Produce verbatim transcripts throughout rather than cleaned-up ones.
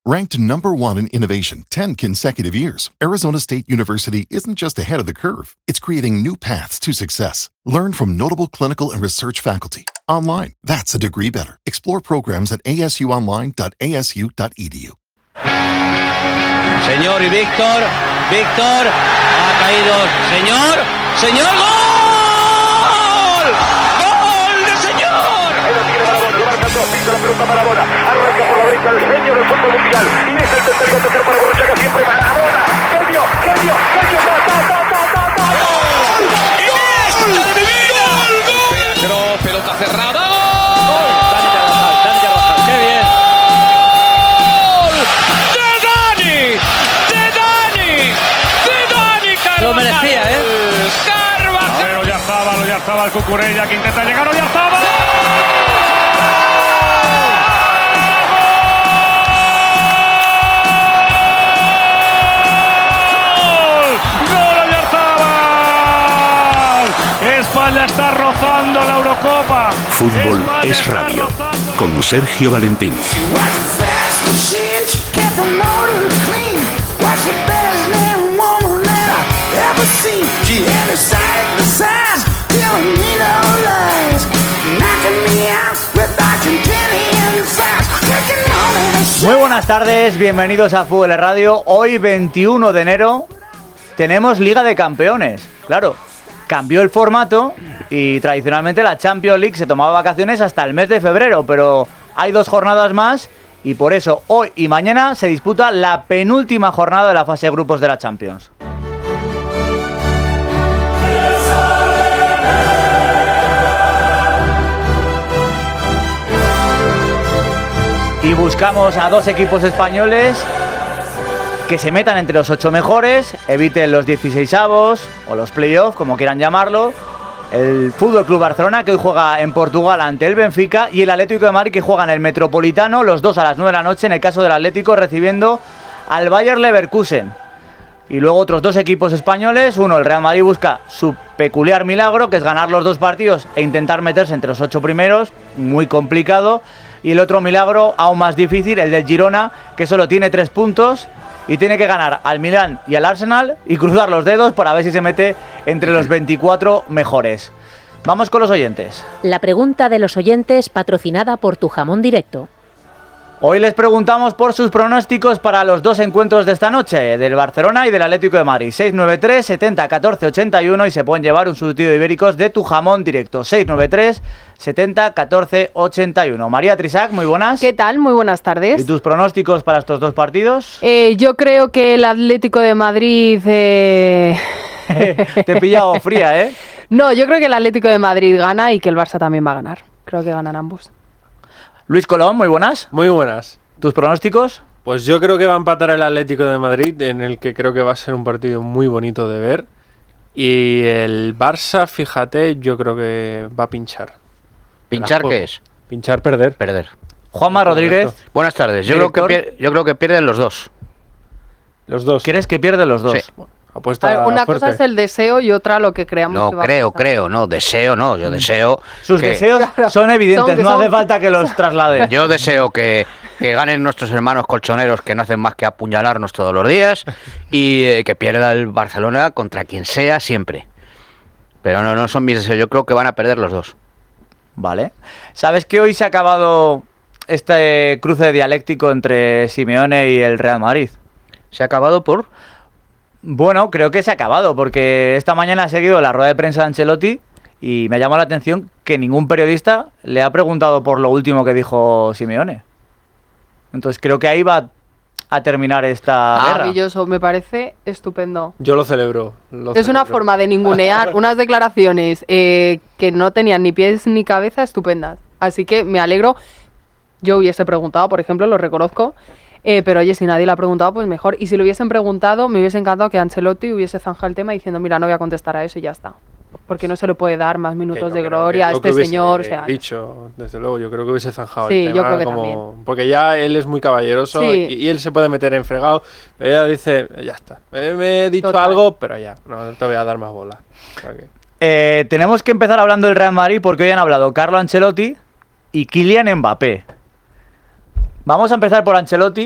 Ranked number one in innovation ten consecutive years, Arizona State University isn't just ahead of the curve, it's creating new paths to success. Learn from notable clinical and research faculty. Online, that's a degree better. Explore programs at a s u online dot a s u dot e d u. Señor y Víctor, Víctor, ha caído. Señor, señor, ¡gol! ¡Gol de señor! Pisa la pelota Maradona, arranca por la derecha el genio del fútbol mundial y deja el tercero a tocar para Borruchaga, siempre Maradona, genio, genio, genio, ta, ta, ta, ta, ta, ta, ¡gol! ¡Iniesta de mi vida! ¡Gol! Pedro, pelota cerrada. ¡Gol! Dani Carvajal, Dani Carvajal, qué bien. ¡Gol! ¡De Dani! ¡De Dani! ¡De Dani Carvajal! Lo merecía, ¿eh? Carvajal. Pero ya estaba, lo ya estaba el Cucurella que intenta llegar, o ya estaba. España está rozando la Eurocopa. Fútbol España es está radio. rozando. Con Sergio Valentín. Muy buenas tardes, bienvenidos a Fútbol es Radio. Hoy, veintiuno de enero, tenemos Liga de Campeones. Claro, cambió el formato y tradicionalmente la Champions League se tomaba vacaciones hasta el mes de febrero, pero hay dos jornadas más y por eso hoy y mañana se disputa la penúltima jornada de la fase de grupos de la Champions. Y buscamos a dos equipos españoles que se metan entre los ocho mejores, eviten los dieciseisavos o los playoffs, como quieran llamarlo. El Fútbol Club Barcelona, que hoy juega en Portugal ante el Benfica, y el Atlético de Madrid, que juega en el Metropolitano, los dos a las nueve de la noche, en el caso del Atlético, recibiendo al Bayer Leverkusen. Y luego otros dos equipos españoles, uno, el Real Madrid, busca su peculiar milagro, que es ganar los dos partidos e intentar meterse entre los ocho primeros, muy complicado. Y el otro milagro, aún más difícil, el del Girona, que solo tiene tres puntos y tiene que ganar al Milán y al Arsenal y cruzar los dedos para ver si se mete entre los veinticuatro mejores. Vamos con los oyentes. La pregunta de los oyentes, patrocinada por Tu Jamón Directo. Hoy les preguntamos por sus pronósticos para los dos encuentros de esta noche, del Barcelona y del Atlético de Madrid. seis nueve tres, setenta, catorce, ochenta y uno y se pueden llevar un surtido de ibéricos de Tu Jamón Directo. seis nueve tres, setenta, catorce, ochenta y uno. María Trisac, muy buenas. ¿Qué tal? Muy buenas tardes. ¿Y tus pronósticos para estos dos partidos? Eh, yo creo que el Atlético de Madrid... Eh... Te he pillado fría, ¿eh? No, yo creo que el Atlético de Madrid gana y que el Barça también va a ganar. Creo que ganan ambos. Luis Colón, muy buenas. Muy buenas. ¿Tus pronósticos? Pues yo creo que va a empatar el Atlético de Madrid, en el que creo que va a ser un partido muy bonito de ver. Y el Barça, fíjate, yo creo que va a pinchar. ¿Pinchar qué es? Pinchar, perder. Perder. Juanma Rodríguez. Buenas tardes. Yo creo, que pier- yo creo que pierden los dos. Los dos. ¿Quieres que pierden los dos? Sí. Apuesta A ver, una fuerte. cosa es el deseo y otra lo que creamos No, que va creo, a pasar. creo, no. Deseo, no. Yo deseo... Sus que- deseos son evidentes, Son- no hace son- falta que los traslade. Yo deseo que, que ganen nuestros hermanos colchoneros que no hacen más que apuñalarnos todos los días y eh, que pierda el Barcelona contra quien sea siempre. Pero no, no son mis deseos. Yo creo que van a perder los dos. Vale. ¿Sabes que hoy se ha acabado este cruce dialéctico entre Simeone y el Real Madrid? ¿Se ha acabado por...? Bueno, creo que se ha acabado, porque esta mañana he seguido la rueda de prensa de Ancelotti y me llamó la atención que ningún periodista le ha preguntado por lo último que dijo Simeone. Entonces creo que ahí va a terminar esta guerra. Maravilloso, me parece estupendo. Yo lo celebro. lo Es una celebro. forma de ningunear unas declaraciones eh, que no tenían ni pies ni cabeza estupendas. Así que me alegro. Yo hubiese preguntado, por ejemplo, lo reconozco. Eh, pero oye, si nadie le ha preguntado, pues mejor. Y si lo hubiesen preguntado, me hubiese encantado que Ancelotti hubiese zanjado el tema diciendo, mira, no voy a contestar a eso y ya está. Porque no se le puede dar más Que minutos yo de creo gloria a que lo que este hubiese señor. O sea, dicho, desde luego, yo creo que hubiese zanjado Sí, el yo tema creo que como... también. Porque ya él es muy caballeroso Sí. y, y él se puede meter en fregado. Pero ella dice, ya está. Eh, me he dicho Total. algo, pero ya, no te voy a dar más bola. O sea que- Eh, tenemos que empezar hablando del Real Madrid porque hoy han hablado Carlo Ancelotti y Kylian Mbappé. Vamos a empezar por Ancelotti,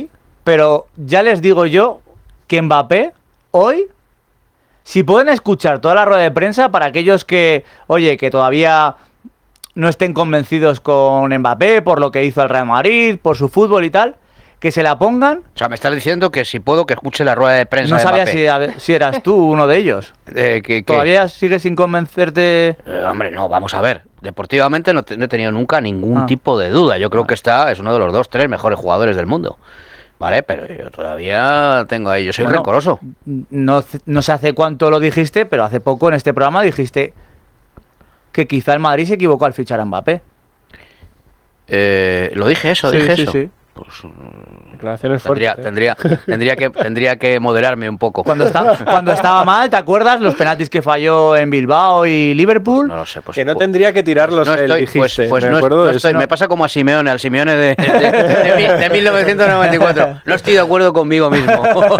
pero ya les digo yo que Mbappé hoy, si pueden escuchar toda la rueda de prensa, para aquellos que, oye, que todavía no estén convencidos con Mbappé por lo que hizo el Real Madrid, por su fútbol y tal, que se la pongan. O sea, me estás diciendo que si puedo que escuche la rueda de prensa No de sabía Mbappé. si, si eras tú uno de ellos. Eh, que, que- ¿Todavía sigues sin convencerte? Eh, hombre, no, vamos a ver. Deportivamente no, te- no he tenido nunca ningún Ah. tipo de duda. Yo creo que está, es uno de los dos, tres mejores jugadores del mundo. Vale, pero yo todavía tengo ahí, yo soy Bueno, rencoroso. No, no sé hace cuánto lo dijiste, pero hace poco en este programa dijiste que quizá el Madrid se equivocó al fichar a Mbappé. Eh, lo dije eso, Sí, dije sí, eso. sí. Pues, Declaraciones tendría, fuertes. ¿eh? tendría, tendría, que, tendría que moderarme un poco. Cuando, está, cuando estaba mal, ¿te acuerdas? Los penaltis que falló en Bilbao y Liverpool. No lo sé, pues. Que no pues- tendría que tirarlos, no él, estoy, dijiste. pues, pues ¿de no, acuerdo? no Eso estoy- no- me pasa como a Simeone, al Simeone de, de- de mi- de mil novecientos noventa y cuatro. No estoy de acuerdo conmigo mismo.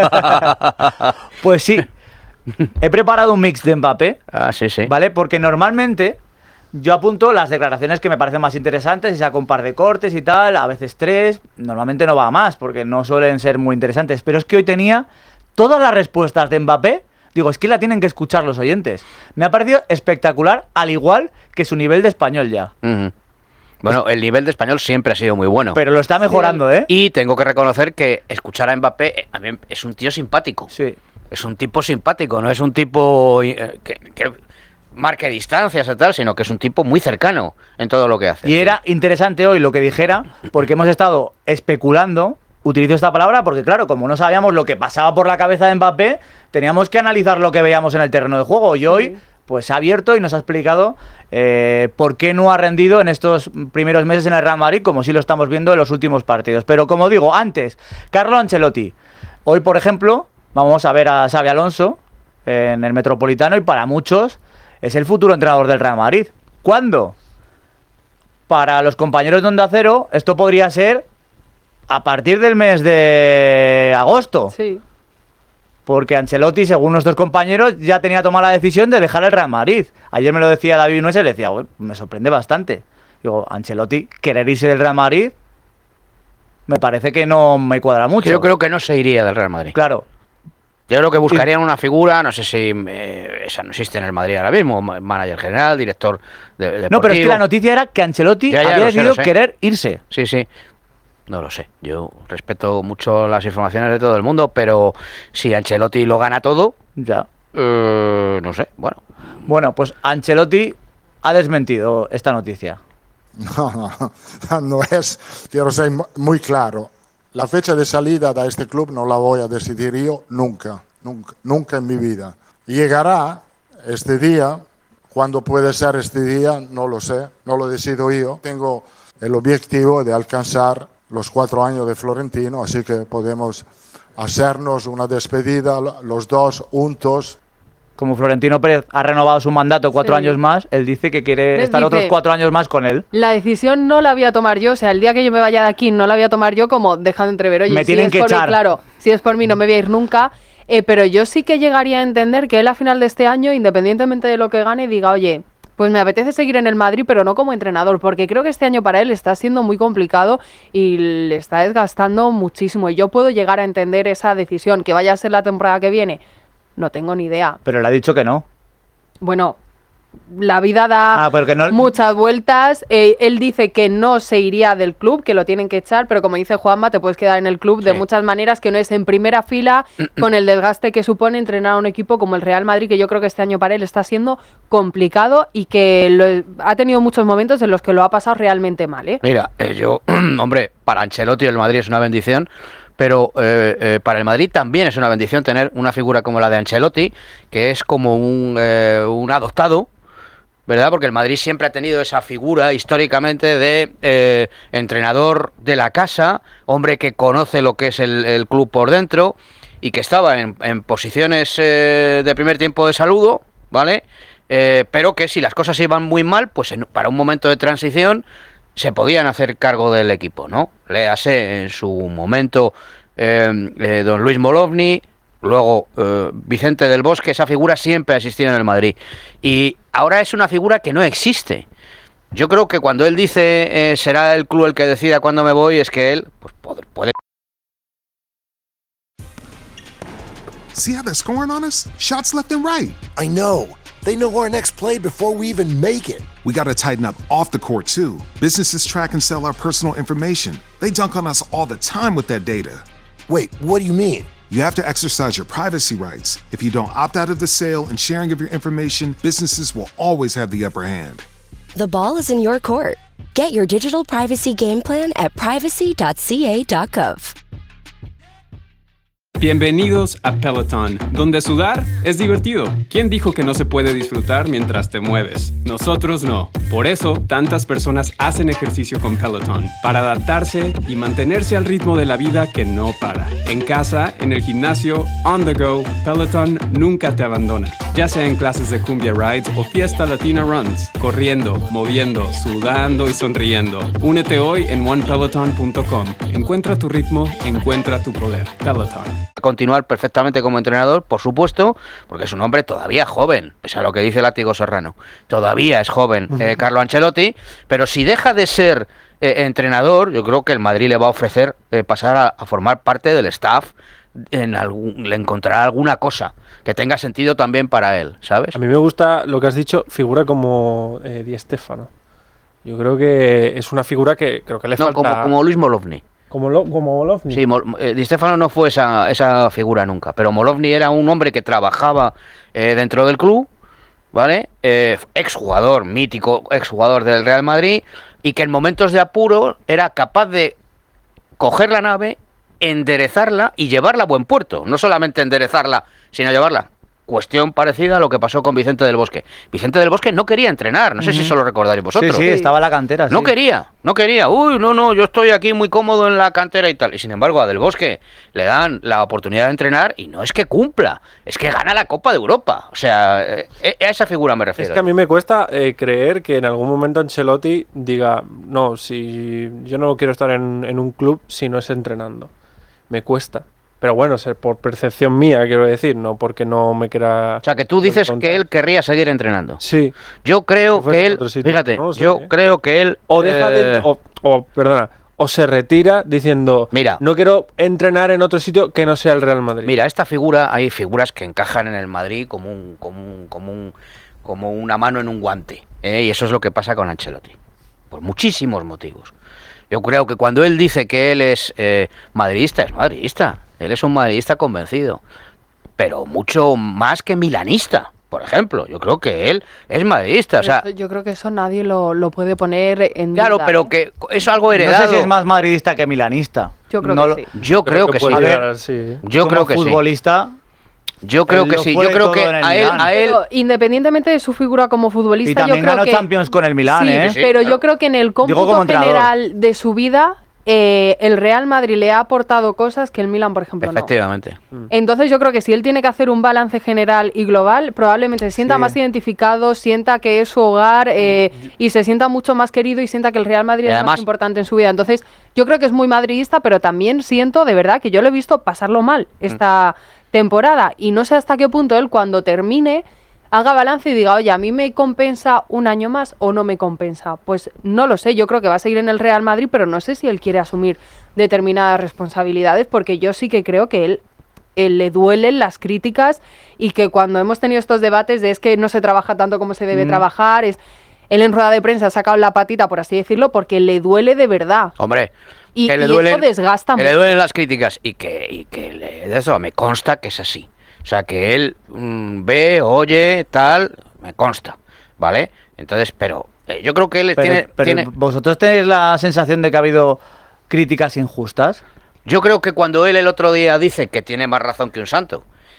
Pues sí. He preparado un mix de Mbappé, Ah, sí, sí. ¿vale? Porque normalmente yo apunto las declaraciones que me parecen más interesantes y saco un par de cortes y tal, a veces tres, normalmente no va a más porque no suelen ser muy interesantes, pero es que hoy tenía todas las respuestas de Mbappé, digo, es que la tienen que escuchar los oyentes. Me ha parecido espectacular, al igual que su nivel de español ya. Ujú. Bueno, el nivel de español siempre ha sido muy bueno. Pero lo está mejorando, ¿eh? Y tengo que reconocer que escuchar a Mbappé eh, a mí es un tío simpático. Sí. Es un tipo simpático, no es un tipo eh, que, que marque distancias y tal, sino que es un tipo muy cercano en todo lo que hace. Y era interesante hoy lo que dijera, porque hemos estado especulando, utilizo esta palabra, porque claro, como no sabíamos lo que pasaba por la cabeza de Mbappé, teníamos que analizar lo que veíamos en el terreno de juego. Y hoy, pues ha abierto y nos ha explicado eh, por qué no ha rendido en estos primeros meses en el Real Madrid, como sí lo estamos viendo en los últimos partidos. Pero como digo, antes, Carlo Ancelotti. Hoy, por ejemplo, vamos a ver a Xabi Alonso en el Metropolitano y para muchos es el futuro entrenador del Real Madrid. ¿Cuándo? Para los compañeros de Onda Cero, esto podría ser a partir del mes de agosto. Sí. Porque Ancelotti, según nuestros compañeros, ya tenía tomada la decisión de dejar el Real Madrid. Ayer me lo decía David Nuez y le decía, "Bueno, me sorprende bastante". Digo, Ancelotti, querer irse del Real Madrid, me parece que no me cuadra mucho. Yo creo que no se iría del Real Madrid. Claro. Yo creo que buscarían una figura, no sé si eh, esa no existe en el Madrid ahora mismo, ma- manager general, director de, deportivo. No, pero es que la noticia era que Ancelotti Ya, ya, había lo sé, decidido lo sé. querer irse. Sí, sí. No lo sé. Yo respeto mucho las informaciones de todo el mundo, pero si Ancelotti lo gana todo, Ya. eh, no sé. Bueno, Bueno, pues Ancelotti ha desmentido esta noticia. No, no, no es, quiero ser mu- muy claro. La fecha de salida de este club no la voy a decidir yo nunca, nunca, nunca en mi vida. Llegará este día, cuando puede ser este día, no lo sé, no lo decido yo. Tengo el objetivo de alcanzar los cuatro años de Florentino, así que podemos hacernos una despedida los dos juntos. Como Florentino Pérez ha renovado su mandato cuatro Sí. años más, él dice que quiere Les estar dice- otros cuatro años más con él. La decisión no la voy a tomar yo, o sea, el día que yo me vaya de aquí no la voy a tomar yo como dejando entrever, oye, Me si tienen es que por mí, echar. claro, si es por mí no me voy a ir nunca, eh, pero yo sí que llegaría a entender que él a final de este año, independientemente de lo que gane, diga, oye, pues me apetece seguir en el Madrid, pero no como entrenador, porque creo que este año para él está siendo muy complicado y le está desgastando muchísimo, y yo puedo llegar a entender esa decisión, que vaya a ser la temporada que viene, no tengo ni idea. Pero le ha dicho que no. Bueno, la vida da Ah, pero que no- muchas vueltas. Eh, él dice que no se iría del club, que lo tienen que echar, pero como dice Juanma, te puedes quedar en el club de Sí. muchas maneras, que no es en primera fila con el desgaste que supone entrenar a un equipo como el Real Madrid, que yo creo que este año para él está siendo complicado y que lo- ha tenido muchos momentos en los que lo ha pasado realmente mal, ¿eh? mira, eh, yo, hombre, para Ancelotti el Madrid es una bendición, pero eh, eh, para el Madrid también es una bendición tener una figura como la de Ancelotti, que es como un, eh, un adoptado, ¿verdad? Porque el Madrid siempre ha tenido esa figura históricamente de eh, entrenador de la casa, hombre que conoce lo que es el, el club por dentro y que estaba en, en posiciones eh, de primer tiempo de saludo, ¿vale? Eh, pero que si las cosas iban muy mal, pues en- para un momento de transición se podían hacer cargo del equipo, ¿no? Léase en su momento eh, eh, don Luis Molovny, luego eh, Vicente del Bosque, esa figura siempre ha existido en el Madrid. Y ahora es una figura que no existe. Yo creo que cuando él dice eh, será el club el que decida cuándo me voy, es que él pues, puede, puede See how they're scoring on us? Shots left and right. I know. They know our next play before we even make it. We got to tighten up off the court, too. Businesses track and sell our personal information. They dunk on us all the time with that data. Wait, what do you mean? You have to exercise your privacy rights. If you don't opt out of the sale and sharing of your information, businesses will always have the upper hand. The ball is in your court. Get your digital privacy game plan at privacy dot c a dot gov. Bienvenidos a Peloton, donde sudar es divertido. ¿Quién dijo que no se puede disfrutar mientras te mueves? Nosotros no. Por eso, tantas personas hacen ejercicio con Peloton, para adaptarse y mantenerse al ritmo de la vida que no para. En casa, en el gimnasio, on the go, Peloton nunca te abandona. Ya sea en clases de cumbia rides o fiesta latina runs, corriendo, moviendo, sudando y sonriendo. Únete hoy en one peloton punto com. Encuentra tu ritmo, encuentra tu poder. Peloton. Continuar perfectamente como entrenador, por supuesto, porque es un hombre todavía joven, pese a lo que dice Látigo Serrano. Todavía es joven eh, Carlo Ancelotti, pero si deja de ser eh, entrenador, yo creo que el Madrid le va a ofrecer eh, pasar a, a formar parte del staff, en algún, le encontrará alguna cosa que tenga sentido también para él, ¿sabes? A mí me gusta lo que has dicho, figura como eh, Di Stéfano. Yo creo que es una figura que creo que le no, falta... como, como Luis Molovny. Como, lo, como Molovny. Sí, Mol, eh, Di Stéfano no fue esa, esa figura nunca, pero Molovny era un hombre que trabajaba eh, dentro del club, ¿vale? Eh, exjugador, mítico exjugador del Real Madrid, y que en momentos de apuro era capaz de coger la nave, enderezarla y llevarla a buen puerto. No solamente enderezarla, sino llevarla. Cuestión parecida a lo que pasó con Vicente del Bosque. Vicente del Bosque no quería entrenar, no sé uh-huh. si eso lo recordaréis vosotros. Sí, sí, estaba en la cantera. No sí. quería, no quería. Uy, no, no, yo estoy aquí muy cómodo en la cantera y tal. Y sin embargo a Del Bosque le dan la oportunidad de entrenar y no es que cumpla, es que gana la Copa de Europa. O sea, eh, a esa figura me refiero. Es que a mí me cuesta eh, creer que en algún momento Ancelotti diga, no, si yo no quiero estar en, en un club si no es entrenando. Me cuesta. Pero bueno, por percepción mía, quiero decir, no porque no me quiera... O sea, que tú dices que él querría seguir entrenando. Sí. Yo creo que él... Fíjate, no sé, yo ¿eh? creo que él... O deja eh... de... O, o, perdona, o se retira diciendo... Mira, no quiero entrenar en otro sitio que no sea el Real Madrid. Mira, esta figura, hay figuras que encajan en el Madrid como un, como un, como un, como una mano en un guante. ¿eh? Y eso es lo que pasa con Ancelotti. Por muchísimos motivos. Yo creo que cuando él dice que él es eh, madridista, es madridista. Él es un madridista convencido, pero mucho más que milanista, por ejemplo. Yo creo que él es madridista. O sea, yo creo que eso nadie lo, lo puede poner en duda. Claro, pero que es algo heredado. No sé si es más madridista que milanista. Yo creo no que sí. Yo creo, creo que, que sí. Ver, sí. Yo creo que futbolista, sí. Yo creo que sí. Yo creo que a él, a él... Pero, independientemente de su figura como futbolista, y también yo creo ganó que Champions con el Milán, sí, ¿eh? Sí, pero yo creo que en el cómputo general de su vida, eh, el Real Madrid le ha aportado cosas que el Milan, por ejemplo, Efectivamente. no. Entonces yo creo que si él tiene que hacer un balance general y global, probablemente se sienta sí. más identificado, sienta que es su hogar eh, y se sienta mucho más querido y sienta que el Real Madrid además, es más importante en su vida. Entonces yo creo que es muy madridista, pero también siento de verdad que yo lo he visto pasarlo mal esta mm. temporada y no sé hasta qué punto él cuando termine haga balance y diga, oye, ¿a mí me compensa un año más o no me compensa? Pues no lo sé, yo creo que va a seguir en el Real Madrid, pero no sé si él quiere asumir determinadas responsabilidades, porque yo sí que creo que él, él le duelen las críticas y que cuando hemos tenido estos debates de es que no se trabaja tanto como se debe mm. trabajar, es él en rueda de prensa ha sacado la patita, por así decirlo, porque le duele de verdad. Hombre, y, que le y duelen, eso desgasta que mucho. le duelen las críticas y que, y que le, de eso me consta que es así. O sea, que él mmm, ve, oye, tal, me consta, ¿vale? Entonces, pero eh, yo creo que él pero, tiene, pero tiene... ¿Vosotros tenéis la sensación de que ha habido críticas injustas? Yo creo que cuando él el otro día dice que tiene más razón que un santo,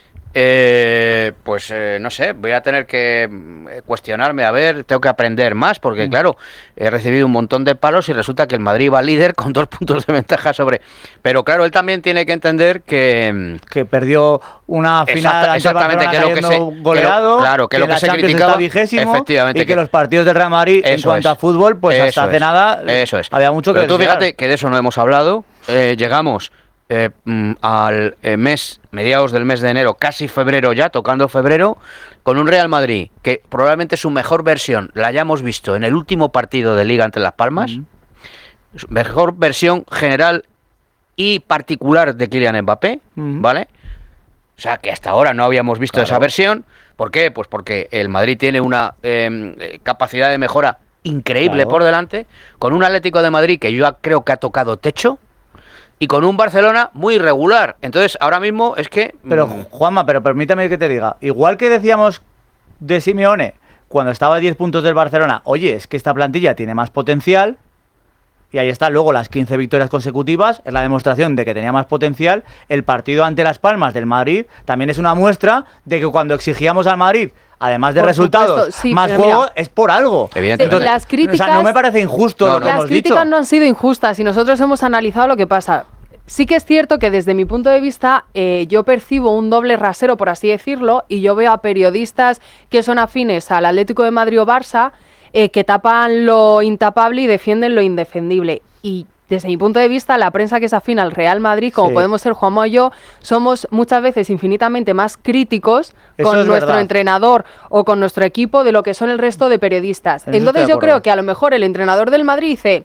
eh, pues eh, no sé, voy a tener que cuestionarme, a ver, tengo que aprender más, porque mm. claro, he recibido un montón de palos y resulta que el Madrid va líder con dos puntos de ventaja sobre... Pero claro, él también tiene que entender que... Que perdió una final Exacta, exactamente, que lo que se... goleado, que lo, claro, que, que lo que se criticaba... Efectivamente. Y que, que los partidos del Real Madrid, en cuanto es, a fútbol, pues hasta hace es, nada eso es. había mucho que Pero tú desear. fíjate que de eso no hemos hablado, eh, llegamos... Eh, al eh, mes, mediados del mes de enero, casi febrero ya, tocando febrero, con un Real Madrid que probablemente su mejor versión la hayamos visto en el último partido de Liga ante Las Palmas, uh-huh. mejor versión general y particular de Kylian Mbappé, uh-huh. ¿vale? O sea, que hasta ahora no habíamos visto Claro. esa versión. ¿Por qué? Pues porque el Madrid tiene una eh, capacidad de mejora increíble Claro. por delante, con un Atlético de Madrid que yo creo que ha tocado techo, y con un Barcelona muy irregular. Entonces, ahora mismo es que... Pero, mm, Juanma, pero permítame que te diga, igual que decíamos de Simeone cuando estaba a diez puntos del Barcelona, oye, es que esta plantilla tiene más potencial, y ahí está, luego las quince victorias consecutivas, es la demostración de que tenía más potencial. El partido ante Las Palmas del Madrid también es una muestra de que cuando exigíamos al Madrid, además de Por resultados, supuesto, sí, más pero juego, mira, es por algo. Evidentemente. Las o críticas, sea, no me parece injusto lo que las hemos críticas dicho. no han sido injustas y nosotros hemos analizado lo que pasa. Sí que es cierto que desde mi punto de vista eh, yo percibo un doble rasero, por así decirlo, y yo veo a periodistas que son afines al Atlético de Madrid o Barça eh, que tapan lo intapable y defienden lo indefendible. Y desde mi punto de vista, la prensa que es afín al Real Madrid, como Sí. podemos ser Juanma y yo, somos muchas veces infinitamente más críticos Eso con es nuestro verdad. entrenador o con nuestro equipo de lo que son el resto de periodistas. En eso Entonces estoy de yo creo acuerdo. que a lo mejor el entrenador del Madrid dice,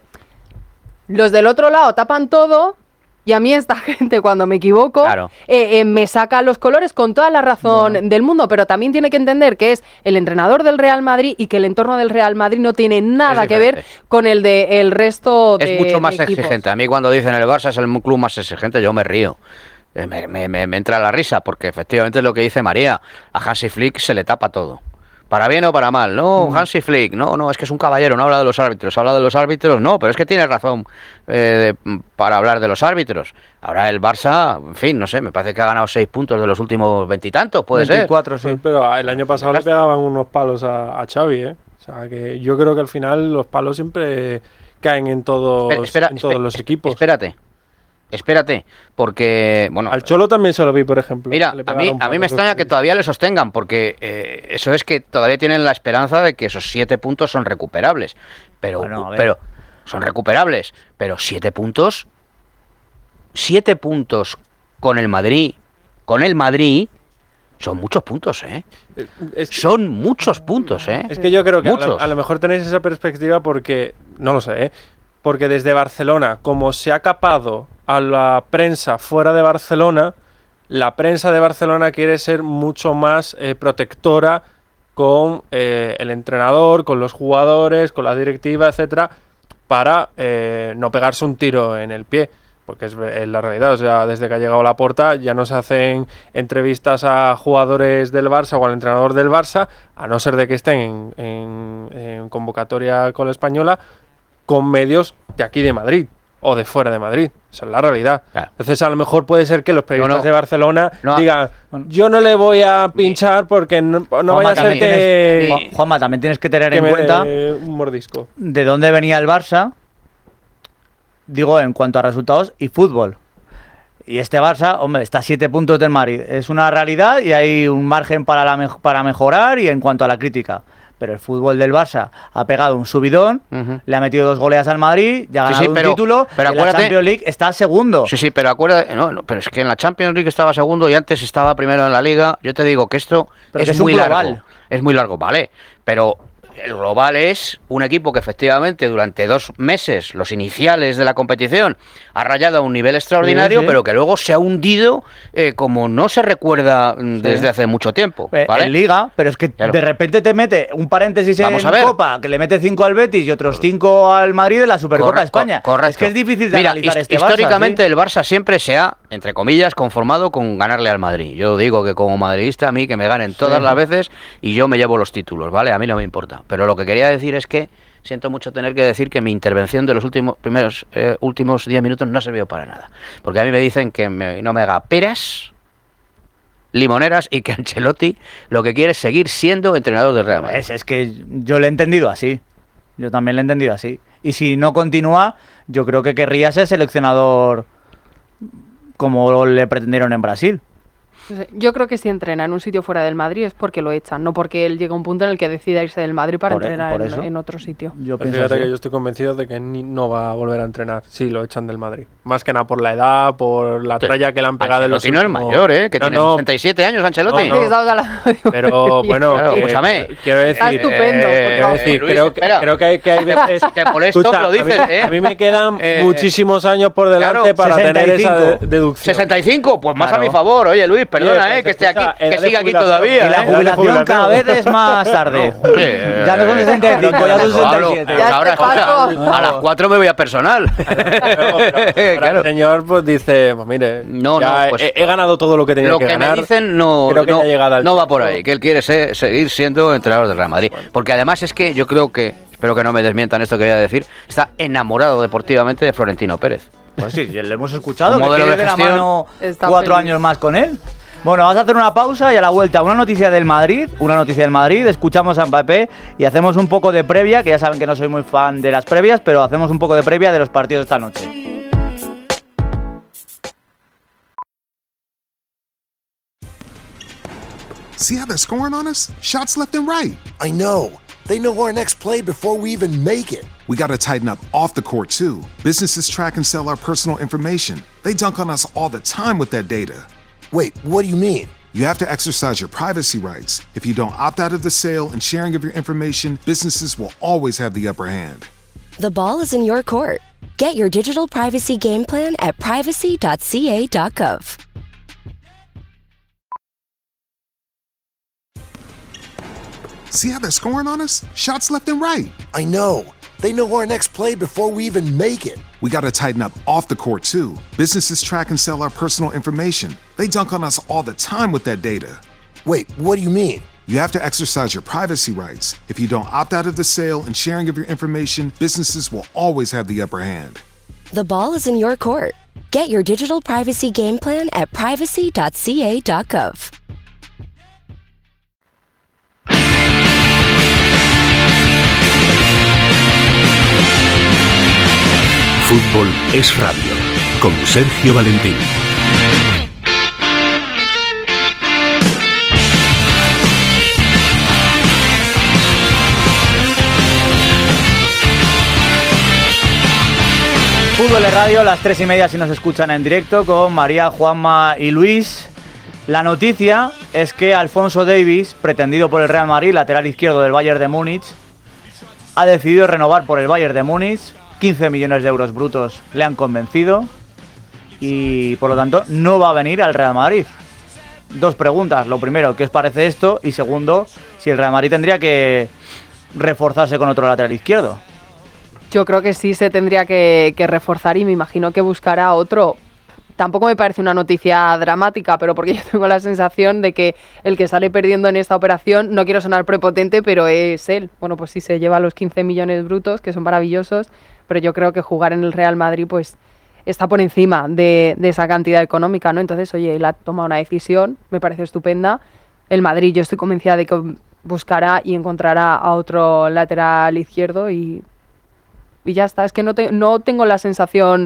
los del otro lado tapan todo y a mí esta gente cuando me equivoco Claro. eh, eh, me saca los colores con toda la razón del mundo, pero también tiene que entender que es el entrenador del Real Madrid y que el entorno del Real Madrid no tiene nada Es que ver diferente. con el de el resto de Es mucho más de equipos. exigente. A mí cuando dicen el Barça es el club más exigente, yo me río. Eh, Me, me- me- me entra la risa, porque efectivamente es lo que dice María. A Hansi Flick se le tapa todo. Para bien o para mal. No, Mm. Hansi Flick, no, no, es que es un caballero, no habla de los árbitros. Habla de los árbitros, no, pero es que tiene razón eh, de- para hablar de los árbitros. Ahora el Barça, en fin, no sé, me parece que ha ganado seis puntos de los últimos veintitantos, puede ser. veinticuatro, sí. Pero el año pasado le pegaban unos palos a, a Xavi, ¿eh? O sea, que yo creo que al final los palos siempre caen en todos, Espera, espera, en todos espera, los equipos. Espérate, espérate, porque, bueno... Al Cholo también se lo vi, por ejemplo. Mira, Le a pegaron mí, a mí palos me extraña los que todavía le sostengan, porque eh, eso es que todavía tienen la esperanza de que esos siete puntos son recuperables. Pero, Bueno, a ver. pero son recuperables. Pero siete puntos, siete puntos con el Madrid, con el Madrid, son muchos puntos, ¿eh? Son muchos puntos, ¿eh? Es que yo creo que a lo, Muchos. a lo mejor tenéis esa perspectiva porque, no lo sé, ¿eh? Porque desde Barcelona, como se ha capado a la prensa fuera de Barcelona, la prensa de Barcelona quiere ser mucho más eh, protectora con eh, el entrenador, con los jugadores, con la directiva, etcétera, para eh, no pegarse un tiro en el pie. Porque es, es la realidad, o sea, desde que ha llegado Laporta ya no se hacen entrevistas a jugadores del Barça o al entrenador del Barça, a no ser de que estén en, en- en convocatoria con la española, con medios de aquí de Madrid o de fuera de Madrid. Esa es la realidad. Entonces, a lo mejor puede ser que los periodistas no. de Barcelona No. digan, yo no le voy a pinchar porque no, no Juanma, vaya a ser también que, tienes- Ju- Juanma, también tienes que tener que en me cuenta dé un mordisco. de dónde venía el Barça, digo, en cuanto a resultados y fútbol. Y este Barça, hombre, está a siete puntos del Madrid. Es una realidad y hay un margen para, la mej- para mejorar y en cuanto a la crítica. Pero el fútbol del Barça ha pegado un subidón, le ha metido dos goleas al Madrid, ya ha Sí, ganado sí, un pero- título, pero y en la acuérdate- Champions League está segundo. Sí, sí, pero acuérdate, no, no, pero es que en la Champions League estaba segundo y antes estaba primero en la Liga. Yo te digo que esto Pero es, que es un muy global. largo. Es muy largo, vale. Pero el global es un equipo que efectivamente durante dos meses, los iniciales de la competición, ha rayado a un nivel extraordinario, Sí, sí. pero que luego se ha hundido eh, como no se recuerda mm, desde hace mucho tiempo. Eh, ¿vale? En Liga, pero es que Claro. de repente te mete un paréntesis Vamos en a ver. Copa, que le mete cinco al Betis y otros cinco al Madrid en la Supercopa de Correcto, España. correcto. Es que es difícil de Mira, analizar his- este Barça, históricamente ¿sí? el Barça siempre se ha, entre comillas, conformado con ganarle al Madrid. Yo digo que como madridista, a mí que me ganen todas Sí. las veces y yo me llevo los títulos, ¿vale? A mí no me importa. Pero lo que quería decir es que siento mucho tener que decir que mi intervención de los últimos primeros eh, últimos diez minutos no ha servido para nada. Porque a mí me dicen que me- no me haga peras, limoneras y que Ancelotti lo que quiere es seguir siendo entrenador del Real Madrid. Es, es que yo lo he entendido así. Yo también lo he entendido así. Y si no continúa, yo creo que querría ser seleccionador como le pretendieron en Brasil. No sé, yo creo que si entrena en un sitio fuera del Madrid es porque lo echan, no porque él llega a un punto en el que decida irse del Madrid para Por e- entrenar por en, eso. en otro sitio. Yo Pero pienso fíjate así. que yo estoy convencido de que ni- no va a volver a entrenar si lo echan del Madrid. Más que nada por la edad, por la tralla que le han pegado en los Ancelotti no es últimos- mayor, ¿eh? Que No, tiene no, sesenta y siete años, Ancelotti. No, no. Sí, estamos hablando de- Pero bueno, Claro, que- escúchame. quiero decir, Está estupendo, eh, por quiero favor. decir, Luis, creo, que, espera. creo que hay, que hay veces Que por esto Escucha, lo dices, a mí, ¿eh? a mí me quedan Eh, muchísimos años por delante claro, para tener esa sesenta y de- cinco. deducción. sesenta y cinco, pues más Claro. a mi favor. Oye, Luis, perdona, Oye, eh, que esté aquí, escucha, que edad de siga aquí jubilación. todavía. Y la ¿eh? jubilación cada vez es más tarde. No, eh, Ya no son sesenta y cinco, ya son Pablo, sesenta y siete. pues ahora escucha, a las cuatro me voy a personal. Claro. El señor pues dice, pues mire, No, ya no, pues, he, he ganado todo lo que tenía lo que, que ganar. me dicen no, Creo que no, ya ha llegado al no va por punto. ahí, que él quiere ser- seguir siendo entrenador del Real Madrid. Porque además es que yo creo que, espero que no me desmientan esto que voy a decir, está enamorado deportivamente de Florentino Pérez. Pues sí, le hemos escuchado, Un que modelo quiere de de la gestión. mano Está cuatro feliz. años más con él. Bueno, vamos a hacer una pausa y a la vuelta una noticia del Madrid, una noticia del Madrid, escuchamos a Mbappé y hacemos un poco de previa, que ya saben que no soy muy fan de las previas, pero hacemos un poco de previa de los partidos de esta noche. See how they're scoring on us? Shots left and right. I know. They know our next play before we even make it. We got to tighten up off the court, too. Businesses track and sell our personal information. They dunk on us all the time with that data. Wait, what do you mean? You have to exercise your privacy rights. If you don't opt out of the sale and sharing of your information, businesses will always have the upper hand. The ball is in your court. Get your digital privacy game plan at privacy dot c a dot gov. See how they're scoring on us? Shots left and right. I know. They know our next play before we even make it. We got to tighten up off the court, too. Businesses track and sell our personal information. They dunk on us all the time with that data. Wait, what do you mean? You have to exercise your privacy rights. If you don't opt out of the sale and sharing of your information, businesses will always have the upper hand. The ball is in your court. Get your digital privacy game plan at privacy dot c a dot gov. Fútbol es radio, con Sergio Valentín. Fútbol de Radio, las tres y media si nos escuchan en directo con María, Juanma y Luis. La noticia es que Alphonso Davies, pretendido por el Real Madrid, lateral izquierdo del Bayern de Múnich, ha decidido renovar por el Bayern de Múnich. quince millones de euros brutos le han convencido y por lo tanto no va a venir al Real Madrid. Dos preguntas. Lo primero, ¿qué os parece esto? Y segundo, si el Real Madrid tendría que reforzarse con otro lateral izquierdo. Yo creo que sí se tendría que, que reforzar y me imagino que buscará otro. Tampoco me parece una noticia dramática, pero porque yo tengo la sensación de que el que sale perdiendo en esta operación, no quiero sonar prepotente, pero es él. Bueno, pues sí se lleva los quince millones brutos, que son maravillosos, pero yo creo que jugar en el Real Madrid pues está por encima de, de esa cantidad económica, ¿no? Entonces, oye, él ha tomado una decisión, me parece estupenda. El Madrid, yo estoy convencida de que buscará y encontrará a otro lateral izquierdo y... Y ya está, es que no, te, no tengo la sensación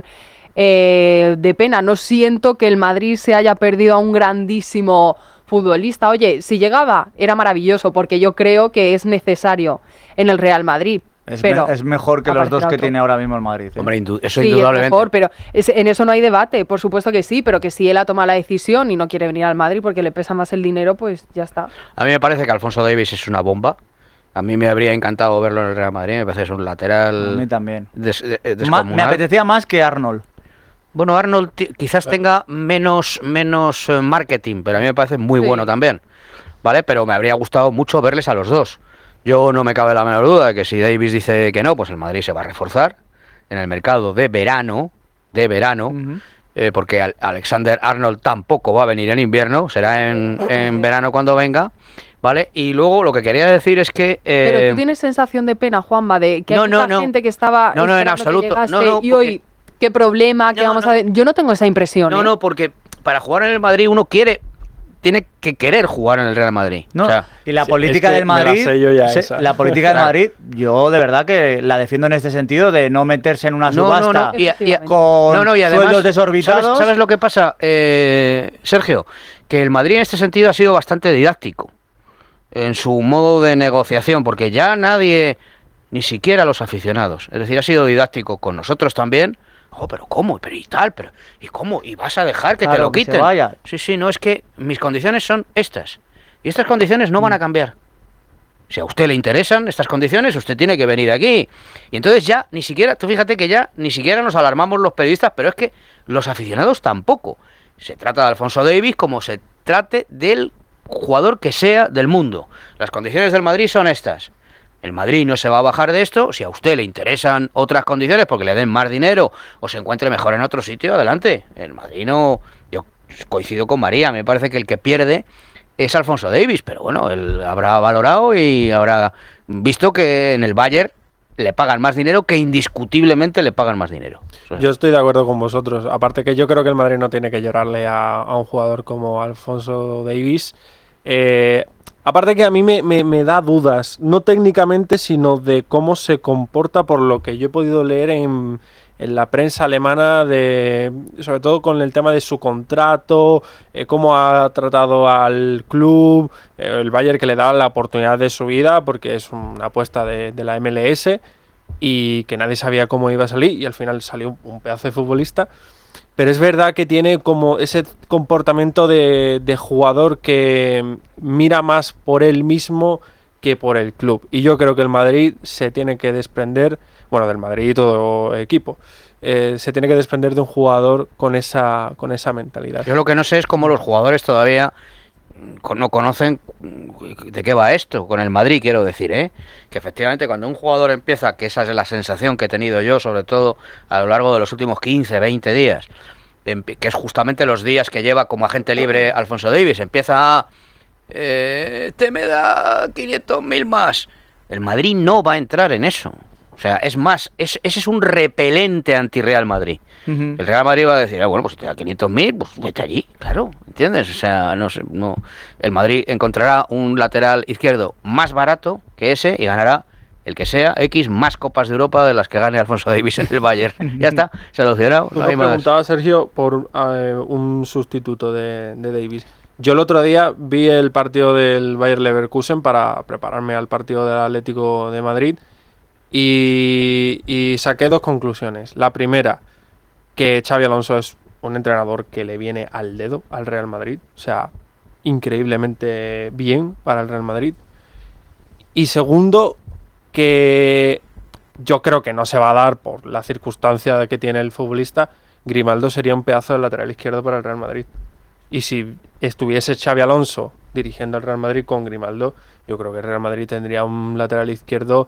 eh, de pena, no siento que el Madrid se haya perdido a un grandísimo futbolista. Oye, si llegaba era maravilloso porque yo creo que es necesario en el Real Madrid. Es, pero me, es mejor que los dos aparecerá que otro. tiene ahora mismo el Madrid. ¿eh? Hombre, indu- eso Sí, es indudablemente. mejor, pero es- en eso no hay debate, por supuesto que sí, pero que si él ha tomado la decisión y no quiere venir al Madrid porque le pesa más el dinero, pues ya está. A mí me parece que Alphonso Davies es una bomba. A mí me habría encantado verlo en el Real Madrid. Me parece que es un lateral. A mí también. des- de- eh, Ma- me descomunal. apetecía más que Arnold. Bueno, Arnold ti- quizás tenga menos, menos eh, marketing, pero a mí me parece muy Sí. bueno también. ¿Vale? Pero me habría gustado mucho verles a los dos. Yo no me cabe la menor duda de que si Davies dice que no, pues el Madrid se va a reforzar en el mercado de verano, de verano, Ujú. eh, porque Al- Alexander Arnold tampoco va a venir en invierno, será en, en verano cuando venga, ¿vale? Y luego lo que quería decir es que... eh, Pero tú tienes sensación de pena, Juanma, de que no, hay no, mucha no. gente que estaba No, no, en esperando que absoluto. llegaste No, no, y hoy, qué problema, qué No, vamos no. a ver. Yo no tengo esa impresión. No, ¿eh? no, porque para jugar en el Madrid uno quiere, tiene que querer jugar en el Real Madrid. No, O sea, y la sí, política es que del me la Madrid, sé yo ya se- esa. la política del Claro. Madrid, yo de verdad que la defiendo en este sentido de no meterse en una no, subasta no, no, y, y- con no, no, y además, sueldos desorbitados. ¿sabes, sabes lo que pasa, eh, Sergio? Que el Madrid en este sentido ha sido bastante didáctico en su modo de negociación, porque ya nadie, ni siquiera los aficionados, es decir, ha sido didáctico con nosotros también. Oh, pero ¿cómo? Pero y tal, pero ¿y cómo? ¿Y vas a dejar que te Claro, lo que se quiten? vaya. Sí, sí, no, es que mis condiciones son estas. Y estas condiciones no van a cambiar. Si a usted le interesan estas condiciones, usted tiene que venir aquí. Y entonces ya, ni siquiera, tú fíjate que ya ni siquiera nos alarmamos los periodistas, pero es que los aficionados tampoco. Se trata de Alphonso Davies como se trate del jugador que sea del mundo. Las condiciones del Madrid son estas. El Madrid no se va a bajar de esto. Si a usted le interesan otras condiciones porque le den más dinero o se encuentre mejor en otro sitio, adelante. El Madrid no... Yo coincido con María, me parece que el que pierde es Alphonso Davies, pero bueno, él habrá valorado y habrá visto que en el Bayern le pagan más dinero, que indiscutiblemente le pagan más dinero. Yo estoy de acuerdo con vosotros. Aparte que yo creo que el Madrid no tiene que llorarle a, a un jugador como Alphonso Davies. Eh... Aparte que a mí me, me, me da dudas, no técnicamente, sino de cómo se comporta, por lo que yo he podido leer en, en la prensa alemana, de, sobre todo con el tema de su contrato, eh, cómo ha tratado al club, eh, el Bayern que le da la oportunidad de su vida, porque es una apuesta de, de la M L S, y que nadie sabía cómo iba a salir, y al final salió un pedazo de futbolista. Pero es verdad que tiene como ese comportamiento de, de jugador que mira más por él mismo que por el club. Y yo creo que el Madrid se tiene que desprender, bueno, del Madrid y todo equipo, eh, se tiene que desprender de un jugador con esa, con esa mentalidad. Yo lo que no sé es cómo los jugadores todavía no conocen de qué va esto, con el Madrid quiero decir, ¿eh? Que efectivamente cuando un jugador empieza, que esa es la sensación que he tenido yo, sobre todo a lo largo de los últimos quince, veinte días, que es justamente los días que lleva como agente libre Alphonso Davies, empieza a... Eh, te me da quinientos mil más. El Madrid no va a entrar en eso. O sea, es más, es, ese es un repelente anti-Real Madrid. Uh-huh. El Real Madrid va a decir, ah, bueno, pues si te da quinientos mil, pues vete allí, claro, ¿entiendes? O sea, no sé, no. El Madrid encontrará un lateral izquierdo más barato que ese y ganará el que sea X más Copas de Europa de las que gane Alphonso Davies en el Bayern. Ya está, solucionado. Tú no me preguntaba, Sergio, por eh, un sustituto de, de Davies. Yo el otro día vi el partido del Bayer Leverkusen para prepararme al partido del Atlético de Madrid. Y, y saqué dos conclusiones. La primera, que Xabi Alonso es un entrenador que le viene al dedo al Real Madrid. O sea, increíblemente bien para el Real Madrid. Y segundo, que yo creo que no se va a dar por la circunstancia que tiene el futbolista. Grimaldo sería un pedazo de lateral izquierdo para el Real Madrid. Y si estuviese Xabi Alonso dirigiendo al Real Madrid con Grimaldo, yo creo que el Real Madrid tendría un lateral izquierdo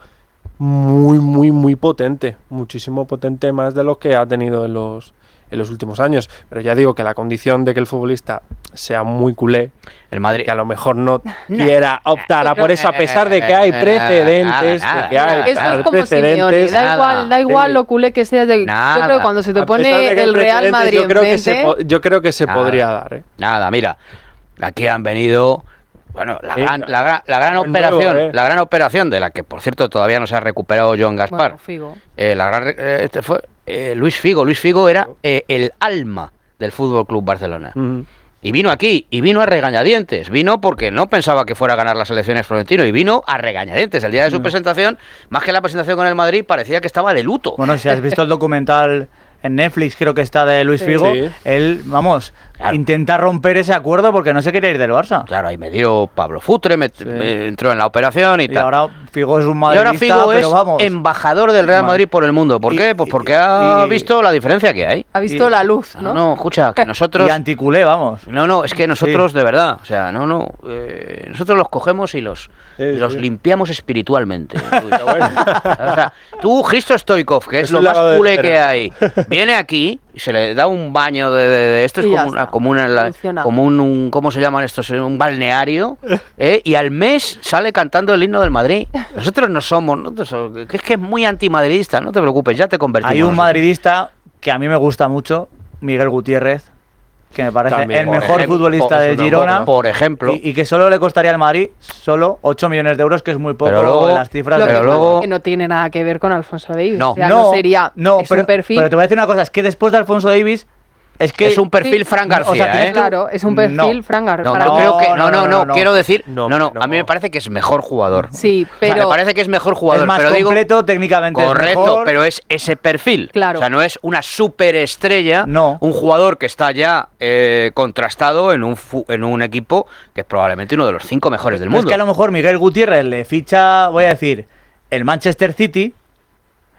muy, muy, muy potente, muchísimo potente, más de lo que ha tenido en los, en los últimos años. Pero ya digo que la condición de que el futbolista sea muy culé, el Madrid, que a lo mejor no quiera optar a por eso, a pesar de que hay precedentes, de que hay Eso es como Simeone, da igual, da igual lo culé que sea. De, yo creo que cuando se te pone el Real Madrid yo creo en que se, yo creo que se nada, podría dar. ¿eh? Nada, mira, aquí han venido... Bueno, la gran, la gran, la gran operación, nuevo, eh. la gran operación de la que, por cierto, todavía no se ha recuperado Joan Gaspar. Bueno, Figo. Eh, la gran, eh, este fue eh, Luis Figo. Luis Figo era eh, el alma del Fútbol Club Barcelona. Uh-huh. Y vino aquí, y vino a regañadientes. Vino porque no pensaba que fuera a ganar las elecciones Florentino, y vino a regañadientes. El día de su uh-huh. presentación, más que la presentación con el Madrid, parecía que estaba de luto. Bueno, si has visto el documental en Netflix, creo que está, de Luis Figo, sí. él, vamos, claro. intenta romper ese acuerdo porque no se quería ir del Barça. Claro, ahí me dio Pablo Futre, me, sí. me entró en la operación y, y tal. Y ahora Figo es un madridista, y ahora Figo pero es vamos. embajador del Real Madrid por el mundo. ¿Por y, qué? Pues porque y, ha y, visto la diferencia que hay. Ha visto y, la luz, ¿no? No, no, escucha, que nosotros... Y anticulé, vamos. No, no, es que nosotros, sí. de verdad, o sea, no, no, eh, nosotros los cogemos y los, sí, y los sí. limpiamos espiritualmente. O sea, tú, Hristo Stoichkov, que es, es lo más culé que hay, viene aquí y se le da un baño de, de, de esto, es como una, como una, la, como un, un, ¿cómo se llaman estos? Un balneario, ¿eh? Y al mes sale cantando el himno del Madrid. Nosotros no somos, nosotros, es que es muy antimadridista, no te preocupes, ya te convertimos. Hay un madridista que a mí me gusta mucho, Miguel Gutiérrez, que me parece También, el mejor ejemplo, futbolista del Girona, por ejemplo, y, y que solo le costaría al Madrid solo ocho millones de euros, que es muy poco. Pero luego, en las cifras, lo pero que luego que no tiene nada que ver con Alphonso Davies. No, o sea, no, no sería no, es pero, un perfil. pero te voy a decir una cosa, es que después de Alphonso Davies es que es un perfil sí, Fran García, o sea, ¿eh? Claro, es un perfil no. Fran García. No, no, creo que, no, no, no, no, quiero decir, no, no, no, a mí me parece que es mejor jugador. Sí, pero... O sea, me parece que es mejor jugador, es más pero completo, digo, técnicamente correcto, es mejor. pero es ese perfil. Claro. O sea, no es una superestrella, no. un jugador que está ya eh, contrastado en un, fu en un equipo que es probablemente uno de los cinco mejores del no mundo. Es que a lo mejor Miguel Gutiérrez le ficha, voy a decir, el Manchester City,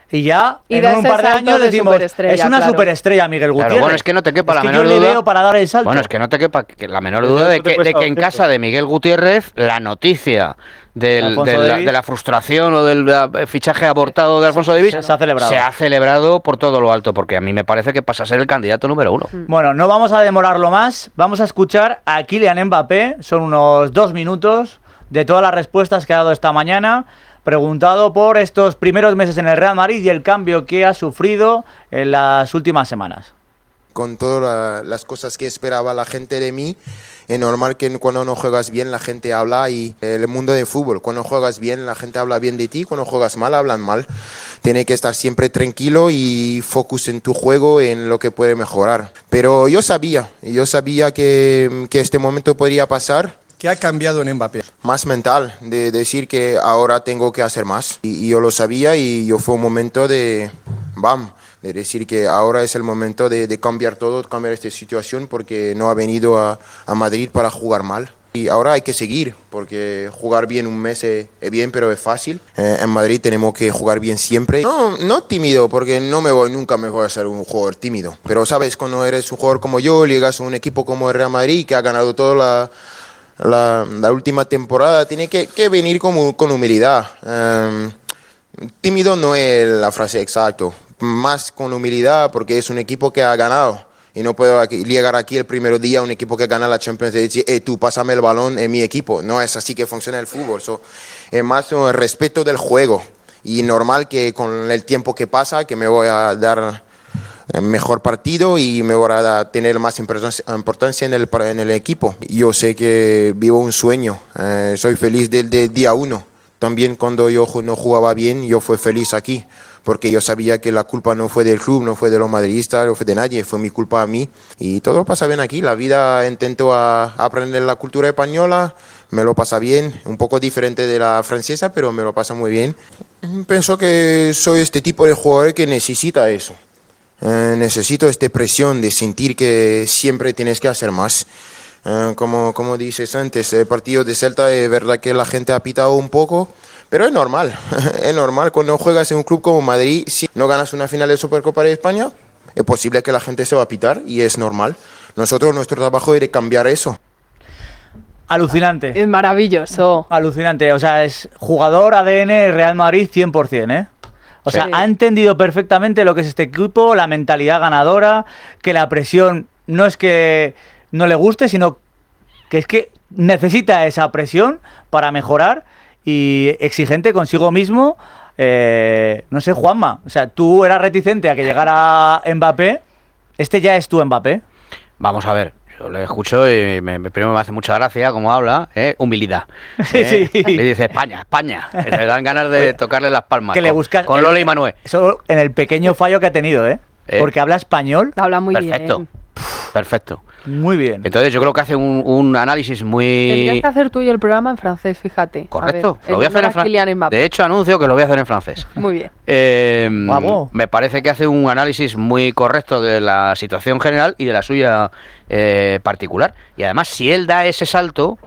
y ya Y en da un ese par de salto años de decimos, superestrella, es una claro. superestrella Miguel Claro, Gutiérrez. bueno, es que no te quepa Es la que menor yo le duda. veo para dar el salto. Bueno, es que no te quepa que la menor Eso duda de te que, cuesta de que en objeto. casa de Miguel Gutiérrez la noticia del- Alfonso de, la, Davies. de la frustración o del eh, fichaje abortado de Alfonso Davies Se ha celebrado. se ha celebrado por todo lo alto, porque a mí me parece que pasa a ser el candidato número uno. Bueno, no vamos a demorarlo más. Vamos a escuchar a Kylian Mbappé. Son unos dos minutos de todas las respuestas que ha dado esta mañana, preguntado por estos primeros meses en el Real Madrid y el cambio que ha sufrido en las últimas semanas. Con todas la- las cosas que esperaba la gente de mí, es normal que cuando no juegas bien la gente habla, y el mundo del fútbol, cuando juegas bien la gente habla bien de ti, cuando juegas mal hablan mal. Tienes que estar siempre tranquilo y focus en tu juego, en lo que puede mejorar. Pero yo sabía, yo sabía que, que este momento podría pasar. ¿Qué ha cambiado en Mbappé? Más mental, de decir que ahora tengo que hacer más. Y, y yo lo sabía, y yo fue un momento de, bam, de decir que ahora es el momento de, de cambiar todo, cambiar esta situación, porque no ha venido a, a Madrid para jugar mal. Y ahora hay que seguir, porque jugar bien un mes es, es bien, pero es fácil. Eh, en Madrid tenemos que jugar bien siempre. No, no tímido, porque no me voy, nunca me voy a ser un jugador tímido. Pero sabes, cuando eres un jugador como yo, llegas a un equipo como el Real Madrid, que ha ganado toda la... La, la última temporada, tiene que, que venir con, con humildad. Um, tímido no es la frase exacta, más con humildad, porque es un equipo que ha ganado. Y no puedo aquí, llegar aquí el primer día a un equipo que gana la Champions y decir, hey, tú pásame el balón en mi equipo. No es así que funciona el fútbol. So, es más un respeto del juego. Y normal que con el tiempo que pasa, que me voy a dar mejor partido y me voy a tener más importancia en el, en el equipo. Yo sé que vivo un sueño, eh, soy feliz desde el día uno. También cuando yo no jugaba bien, yo fui feliz aquí, porque yo sabía que la culpa no fue del club, no fue de los madridistas, no fue de nadie, fue mi culpa a mí. Y todo pasa bien aquí, la vida intento a, aprender la cultura española, me lo pasa bien, un poco diferente de la francesa, pero me lo pasa muy bien. Pienso que soy este tipo de jugador que necesita eso. Eh, necesito esta presión de sentir que siempre tienes que hacer más. Eh, como, como dices antes, el partido de Celta es verdad que la gente ha pitado un poco, pero es normal. Es normal cuando juegas en un club como Madrid, si no ganas una final de Supercopa de España, es posible que la gente se va a pitar y es normal. Nosotros, nuestro trabajo es de cambiar eso. Alucinante. Es maravilloso. Alucinante. O sea, es jugador A D N Real Madrid cien por ciento, ¿eh? O sea, Sí. ha entendido perfectamente lo que es este equipo, la mentalidad ganadora, que la presión no es que no le guste, sino que es que necesita esa presión para mejorar y exigente consigo mismo. Eh, no sé, Juanma, o sea, tú eras reticente a que llegara Mbappé, este ya es tu Mbappé. Vamos a ver, yo le escucho y me, me- primero me hace mucha gracia cómo habla, ¿eh? Humildad. ¿eh? Sí. Le dice España, España. Que le dan ganas de tocarle las palmas. Que le con- buscas Con el- Lola y Manuel. Eso en el pequeño fallo que ha tenido, ¿eh? Eh. Porque habla español. Habla muy Perfecto. bien. Perfecto. Muy bien. Entonces yo creo que hace un, un análisis muy... Tendrías que hacer tú y el programa en francés, fíjate. Correcto, ver, lo voy a hacer en Kylian francés. Mbappé. De hecho, anuncio que lo voy a hacer en francés. Muy bien. Eh, Bravo. me parece que hace un análisis muy correcto de la situación general y de la suya eh, particular. Y además, si él da ese salto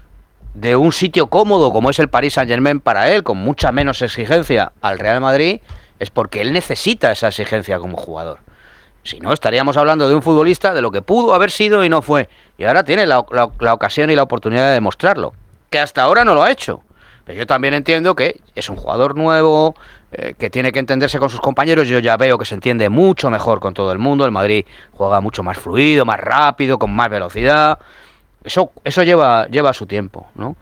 de un sitio cómodo como es el Paris Saint-Germain para él, con mucha menos exigencia al Real Madrid, es porque él necesita esa exigencia como jugador. Si no, estaríamos hablando de un futbolista de lo que pudo haber sido y no fue. Y ahora tiene la, la- la ocasión y la oportunidad de demostrarlo. Que hasta ahora no lo ha hecho. Pero yo también entiendo que es un jugador nuevo, eh, que tiene que entenderse con sus compañeros. Yo ya veo que se entiende mucho mejor con todo el mundo. El Madrid juega mucho más fluido, más rápido, con más velocidad. Eso, eso lleva, lleva su tiempo, ¿no?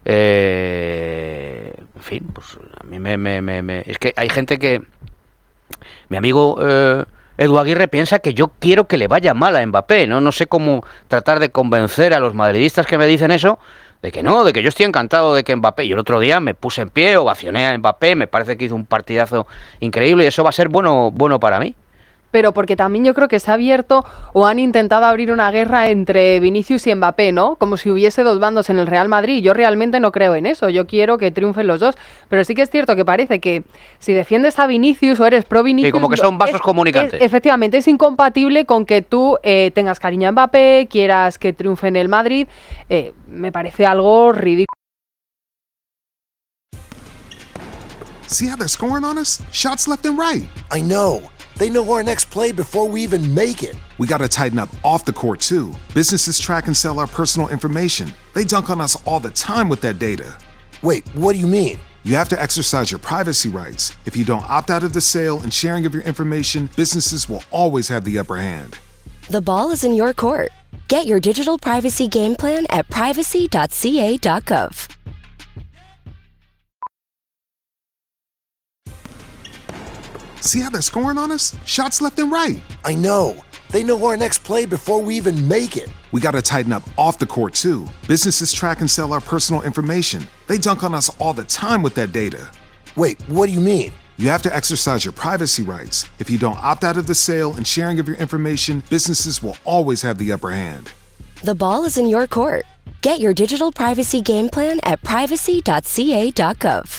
Eh, en fin, pues a mí me, me- me- me- es que hay gente que... Mi amigo eh, Edu Aguirre piensa que yo quiero que le vaya mal a Mbappé, ¿no? No sé cómo tratar de convencer a los madridistas que me dicen eso, de que no, de que yo estoy encantado de que Mbappé... Y el otro día me puse en pie, ovacioné a Mbappé, me parece que hizo un partidazo increíble y eso va a ser bueno, bueno para mí. Pero porque también yo creo que se ha abierto o han intentado abrir una guerra entre Vinicius y Mbappé, ¿no? Como si hubiese dos bandos en el Real Madrid. Yo realmente no creo en eso. Yo quiero que triunfen los dos. Pero sí que es cierto que parece que si defiendes a Vinicius o eres pro Vinicius... Sí, como que son vasos es- comunicantes. es- efectivamente, es incompatible con que tú eh, tengas cariño a Mbappé, quieras que triunfe en el Madrid. Eh, me parece algo ridículo. See how they're scoring on us? Shots left and right. I know. They know our next play before we even make it. We gotta tighten up off the court too. Businesses track and sell our personal information. They dunk on us all the time with that data. Wait, what do you mean? You have to exercise your privacy rights. If you don't opt out of the sale and sharing of your information, businesses will always have the upper hand. The ball is in your court. Get your digital privacy game plan at privacy dot c a dot gov. See how they're scoring on us? Shots left and right. I know. They know our next play before we even make it. We gotta tighten up off the court too. Businesses track and sell our personal information. They dunk on us all the time with that data. Wait, what do you mean? You have to exercise your privacy rights. If you don't opt out of the sale and sharing of your information, businesses will always have the upper hand. The ball is in your court. Get your digital privacy game plan at privacy dot c a dot gov.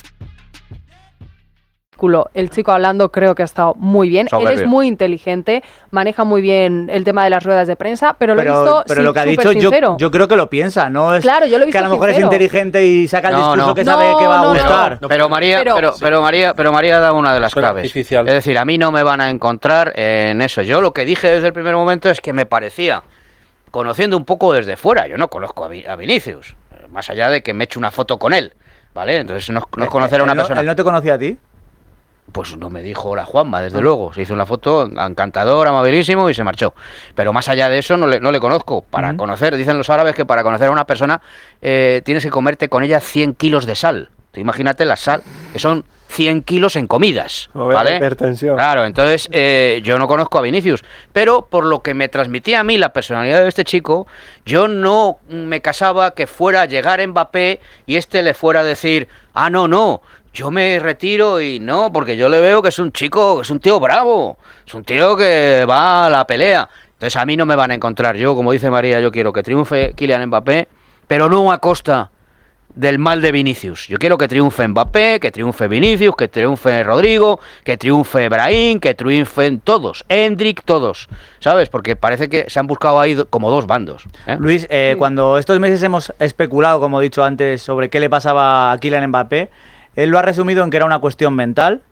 El chico hablando creo que ha estado muy bien. Soberbio. Él es muy inteligente, maneja muy bien el tema de las ruedas de prensa, pero lo he visto pero sí, lo que ha súper dicho yo, sincero. yo creo que lo piensa, no es Claro, yo lo he visto que a lo mejor sincero. es inteligente y saca el No, discurso no. que sabe No, que va a no, gustar. Pero, pero María, Pero- pero, pero María, pero María da una de las Pero claves. artificial. Es decir, a mí no me van a encontrar en eso. Yo lo que dije desde el primer momento es que me parecía, conociendo un poco desde fuera, yo no conozco a, Vi- a Vinicius, más allá de que me eche una foto con él, ¿vale? Entonces no, es- no es conocer a una ¿Él no- persona. ¿Él no te conocía a ti? Pues no me dijo hola Juanma, desde luego. Se hizo una foto encantador, amabilísimo y se marchó. Pero más allá de eso no le, no le conozco. Para Ujú. conocer, dicen los árabes que para conocer a una persona eh, tienes que comerte con ella cien kilos de sal. Tú imagínate la sal, que son cien kilos en comidas, No vea la ¿vale? hipertensión. Claro, entonces eh, yo no conozco a Vinicius, pero por lo que me transmitía a mí la personalidad de este chico, yo no me casaba que fuera a llegar Mbappé y este le fuera a decir, ah, no, no, yo me retiro y no, porque yo le veo que es un chico, que es un tío bravo, es un tío que va a la pelea. Entonces a mí no me van a encontrar. Yo, como dice María, yo quiero que triunfe Kylian Mbappé, pero no a costa del mal de Vinicius. Yo quiero que triunfe Mbappé, que triunfe Vinicius, que triunfe Rodrigo, que triunfe Brahim, que triunfen todos, Endrick, todos, ¿sabes? Porque parece que se han buscado ahí do- como dos bandos, ¿eh? Luis, eh, cuando estos meses hemos especulado, como he dicho antes, sobre qué le pasaba a Kylian Mbappé, él lo ha resumido en que era una cuestión mental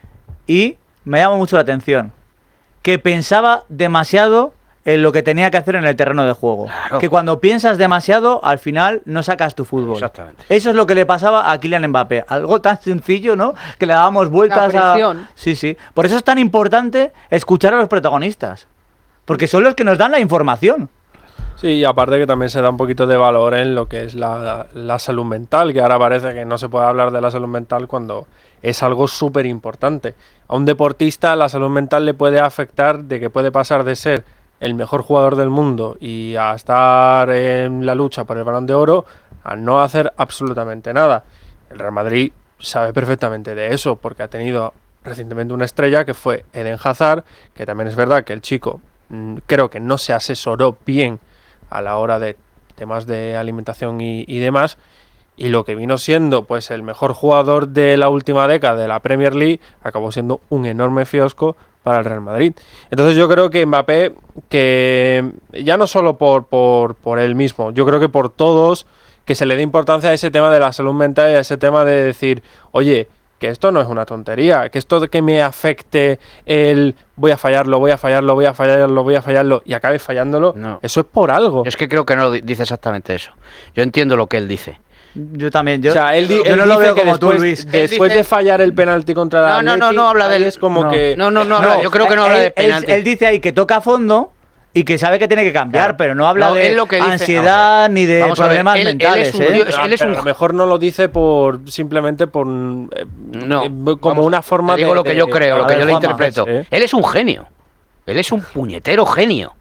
y me llama mucho la atención que pensaba demasiado en lo que tenía que hacer en el terreno de juego. Claro. Que cuando piensas demasiado, al final no sacas tu fútbol. Exactamente. Eso es lo que le pasaba a Kylian Mbappé. Algo tan sencillo, ¿no? Que le dábamos vueltas La a... presión. Sí, sí. Por eso es tan importante escuchar a los protagonistas. Porque son los que nos dan la información. Sí, y aparte que también se da un poquito de valor en lo que es la, la salud mental, que ahora parece que no se puede hablar de la salud mental cuando es algo súper importante. A un deportista la salud mental le puede afectar de que puede pasar de ser el mejor jugador del mundo y a estar en la lucha por el Balón de Oro a no hacer absolutamente nada. El Real Madrid sabe perfectamente de eso porque ha tenido recientemente una estrella que fue Eden Hazard, que también es verdad que el chico mm, creo que no se asesoró bien a la hora de temas de alimentación y, y demás, y lo que vino siendo pues el mejor jugador de la última década de la Premier League acabó siendo un enorme fiasco para el Real Madrid. Entonces yo creo que Mbappé, que ya no solo por, por, por él mismo, yo creo que por todos, que se le dé importancia a ese tema de la salud mental y a ese tema de decir, oye, que esto no es una tontería, que esto de que me afecte el voy a fallarlo, voy a fallarlo, voy a fallarlo, voy a fallarlo y acabe fallándolo, No. eso es por algo. Yo es que creo que no lo di- dice exactamente eso. Yo entiendo lo que él dice. Yo también. Yo, o sea, él, di- yo él no lo dice veo que como tú, después, Luis. después Él dice- de fallar el penalti contra No, el no, no, Atleti, no habla ahí del- es como no. que No, no, no habla. No, yo creo que no habla él, de él- penalti. él dice ahí que toca a fondo y que sabe que tiene que cambiar, Claro. pero no habla No, de él lo que dice- ansiedad vamos a ver. ni de Vamos a ver, problemas él- él mentales. es un ¿eh? dios- Ah, él es pero un- a lo mejor no lo dice por simplemente por eh, No, eh, como vamos, una forma te digo de lo que de- yo creo, lo a que ver, yo le Juanma, interpreto. ¿eh? Él es un genio. Él es un puñetero genio.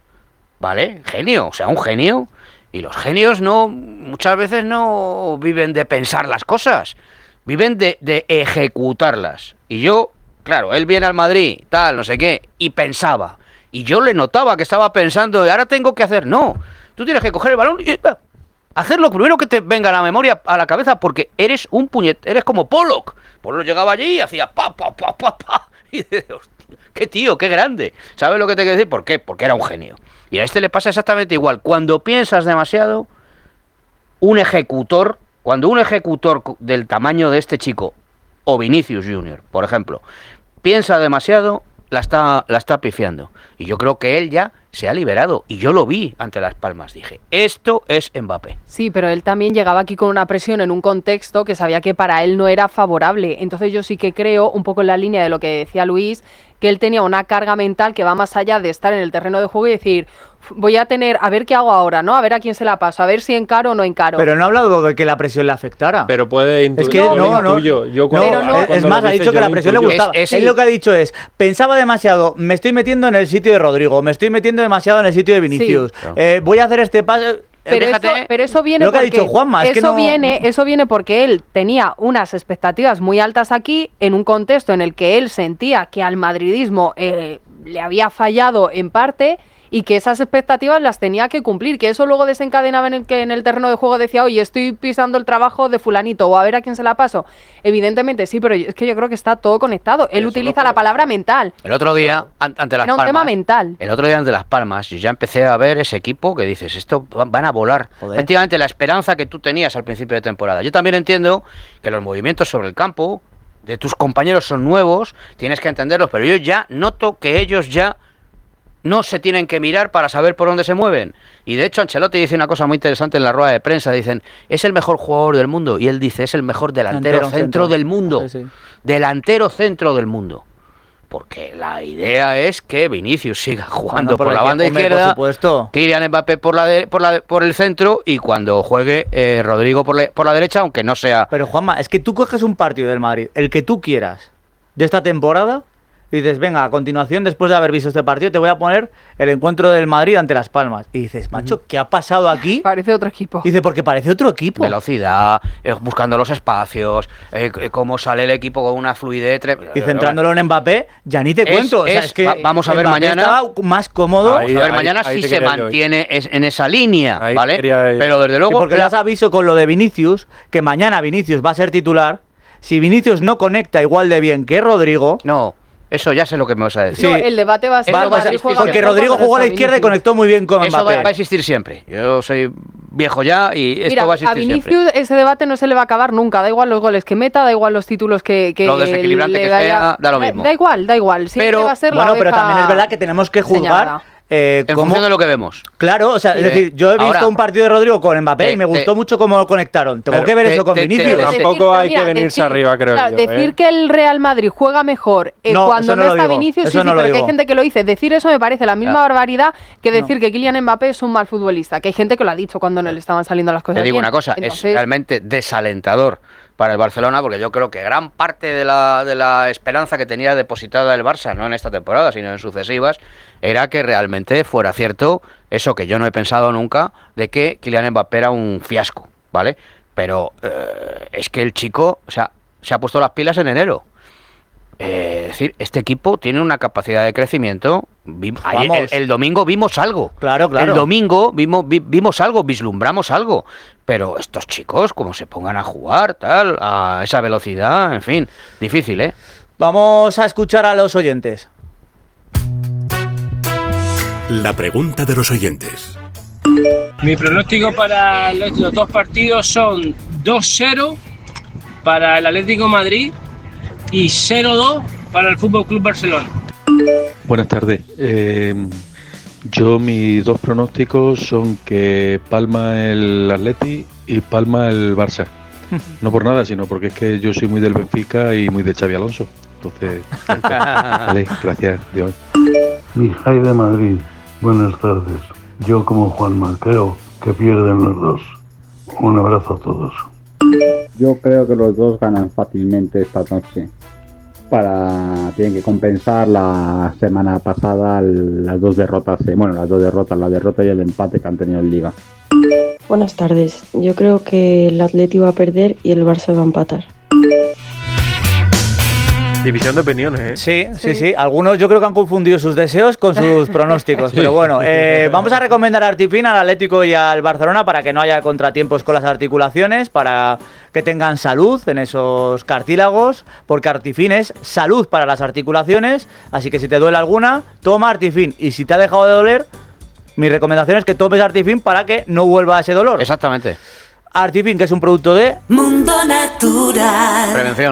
¿Vale? Genio, o sea, un genio. Y los genios no, muchas veces no viven de pensar las cosas, viven de, de ejecutarlas. Y yo, claro, él viene al Madrid, tal, no sé qué, y pensaba. Y yo le notaba que estaba pensando, ahora tengo que hacer, no. Tú tienes que coger el balón y eh, hacer lo primero que te venga a la memoria, a la cabeza, porque eres un puñet, eres como Pollock. Pollock llegaba allí y hacía pa, pa, pa, pa, pa. Y de, hostia, qué tío, qué grande. ¿Sabes lo que te quiero decir? ¿Por qué? Porque era un genio. Y a este le pasa exactamente igual. Cuando piensas demasiado, un ejecutor, cuando un ejecutor del tamaño de este chico o Vinicius Junior, por ejemplo, piensa demasiado, la está, la está pifiando. Y yo creo que él ya se ha liberado. Y yo lo vi ante Las Palmas. Dije, esto es Mbappé. Sí, pero él también llegaba aquí con una presión en un contexto que sabía que para él no era favorable. Entonces yo sí que creo, un poco en la línea de lo que decía Luis, que él tenía una carga mental que va más allá de estar en el terreno de juego y decir, voy a tener, a ver qué hago ahora, ¿no? A ver a quién se la paso, a ver si encaro o no encaro. Pero no ha hablado de que la presión le afectara. Pero puede intuir. Es que no, no, no, yo no, cuando, no, cuando es más, ha dicho que la presión le gustaba. Es, es, Él lo que ha dicho es, pensaba demasiado, me estoy metiendo en el sitio de Rodrigo, me estoy metiendo demasiado en el sitio de Vinicius, sí. eh, voy a hacer este paso... Pero eso, pero eso viene lo que porque ha dicho Juanma, es eso que no... viene, eso viene porque él tenía unas expectativas muy altas aquí, en un contexto en el que él sentía que al madridismo eh, le había fallado en parte, y que esas expectativas las tenía que cumplir, que eso luego desencadenaba en el que en el terreno de juego decía, oye, estoy pisando el trabajo de fulanito, o a ver a quién se la paso. Evidentemente sí, pero es que yo creo que está todo conectado. Él utiliza la palabra mental. El otro día, ante Las Era un Palmas, tema mental. El otro día ante Las Palmas, yo ya empecé a ver ese equipo que dices, esto van a volar. Joder. Efectivamente, la esperanza que tú tenías al principio de temporada. Yo también entiendo que los movimientos sobre el campo de tus compañeros son nuevos, tienes que entenderlos, pero yo ya noto que ellos ya no se tienen que mirar para saber por dónde se mueven. Y de hecho Ancelotti dice una cosa muy interesante en la rueda de prensa, dicen, es el mejor jugador del mundo, y él dice, es el mejor delantero centro, centro del mundo, sí, sí. delantero centro del mundo. Porque la idea es que Vinicius siga jugando no, por, por la banda hombre, izquierda, por supuesto. Kylian Mbappé por la, de, por la por el centro, y cuando juegue eh, Rodrigo por la, por la derecha, aunque no sea... Pero Juanma, es que tú coges un partido del Madrid, el que tú quieras, de esta temporada... Y dices, venga, a continuación, después de haber visto este partido, te voy a poner el encuentro del Madrid ante Las Palmas. Y dices, macho, ¿qué ha pasado aquí? Parece otro equipo. Y dice, porque parece otro equipo. Velocidad, eh, buscando los espacios, eh, cómo sale el equipo con una fluidez. Y centrándolo en Mbappé, ya ni te es, cuento. O sea, es, es que va, vamos a ver Mbappé mañana. Estaba más cómodo. Ahí, a ver, ahí, mañana ahí sí se mantiene es, en esa línea, ahí ¿vale? Pero desde luego. Sí, porque les aviso con lo de Vinicius, que mañana Vinicius va a ser titular. Si Vinicius no conecta igual de bien que Rodrigo. No. Eso ya sé lo que me vas a decir. Sí. No, el debate va a ser... Va, va a ser porque Rodrigo jugó a la izquierda y conectó muy bien con Eso Mbappé. Eso va a existir siempre. Yo soy viejo ya y esto Mira, va a existir a Vinicius siempre. Ese debate no se le va a acabar nunca. Da igual los goles que meta, da igual los títulos que... que lo desequilibrante que sea, da lo mismo. Da igual, da igual. Siempre pero, va a ser bueno, la pero también es verdad que tenemos que juzgar... Señalada. Eh, en ¿cómo? función de lo que vemos. Claro, o sea, sí. es decir, yo he visto Ahora, un partido de Rodrigo con Mbappé te, y me gustó te, mucho cómo lo conectaron. Tengo que ver te, eso con te, Vinicius. Te, tampoco hay que venirse decir, arriba, creo claro, yo. Decir ¿eh? que el Real Madrid juega mejor eh, no, cuando no, no está digo. Vinicius, eso sí, no sí, pero digo. que hay gente que lo dice. Decir eso me parece la misma claro. barbaridad que decir no. que Kylian Mbappé es un mal futbolista. Que hay gente que lo ha dicho cuando no le estaban saliendo las cosas Te digo bien. una cosa, Entonces, es realmente desalentador para el Barcelona, porque yo creo que gran parte de la, de la esperanza que tenía depositada el Barça, no en esta temporada, sino en sucesivas, era que realmente fuera cierto eso que yo no he pensado nunca, de que Kylian Mbappé era un fiasco, ¿vale? Pero eh, es que el chico, o sea, se ha puesto las pilas en enero. Eh, es decir, este equipo tiene una capacidad de crecimiento. Vimos, ayer, el, el domingo vimos algo. Claro, claro. El domingo vimos, vi, vimos algo, vislumbramos algo. Pero estos chicos, como se pongan a jugar, tal, a esa velocidad, en fin, difícil, ¿eh? Vamos a escuchar a los oyentes. La pregunta de los oyentes. Mi pronóstico para los dos partidos son dos cero para el Atlético de Madrid y cero dos para el F C Barcelona. Buenas tardes. Eh, yo mis dos pronósticos son que palma el Atleti y palma el Barça. No por nada, sino porque es que yo soy muy del Benfica y muy de Xavi Alonso. Entonces, vale, gracias, Dios. Mijay de Madrid, buenas tardes. Yo como Juanma creo que pierden los dos. Un abrazo a todos. Yo creo que los dos ganan fácilmente esta noche. Para tienen que compensar la semana pasada las dos derrotas, bueno, las dos derrotas, la derrota y el empate que han tenido en Liga. Buenas tardes. Yo creo que el Atleti va a perder y el Barça va a empatar. División de opiniones, ¿eh? Sí, sí, sí, sí. Algunos yo creo que han confundido sus deseos con sus pronósticos. Sí. Pero bueno, eh, vamos a recomendar a Artifin, al Atlético y al Barcelona para que no haya contratiempos con las articulaciones, para que tengan salud en esos cartílagos, porque Artifin es salud para las articulaciones. Así que si te duele alguna, toma Artifin. Y si te ha dejado de doler, mi recomendación es que tomes Artifin para que no vuelva ese dolor. Exactamente. Artifin, que es un producto de... Mundo Natural. Prevención.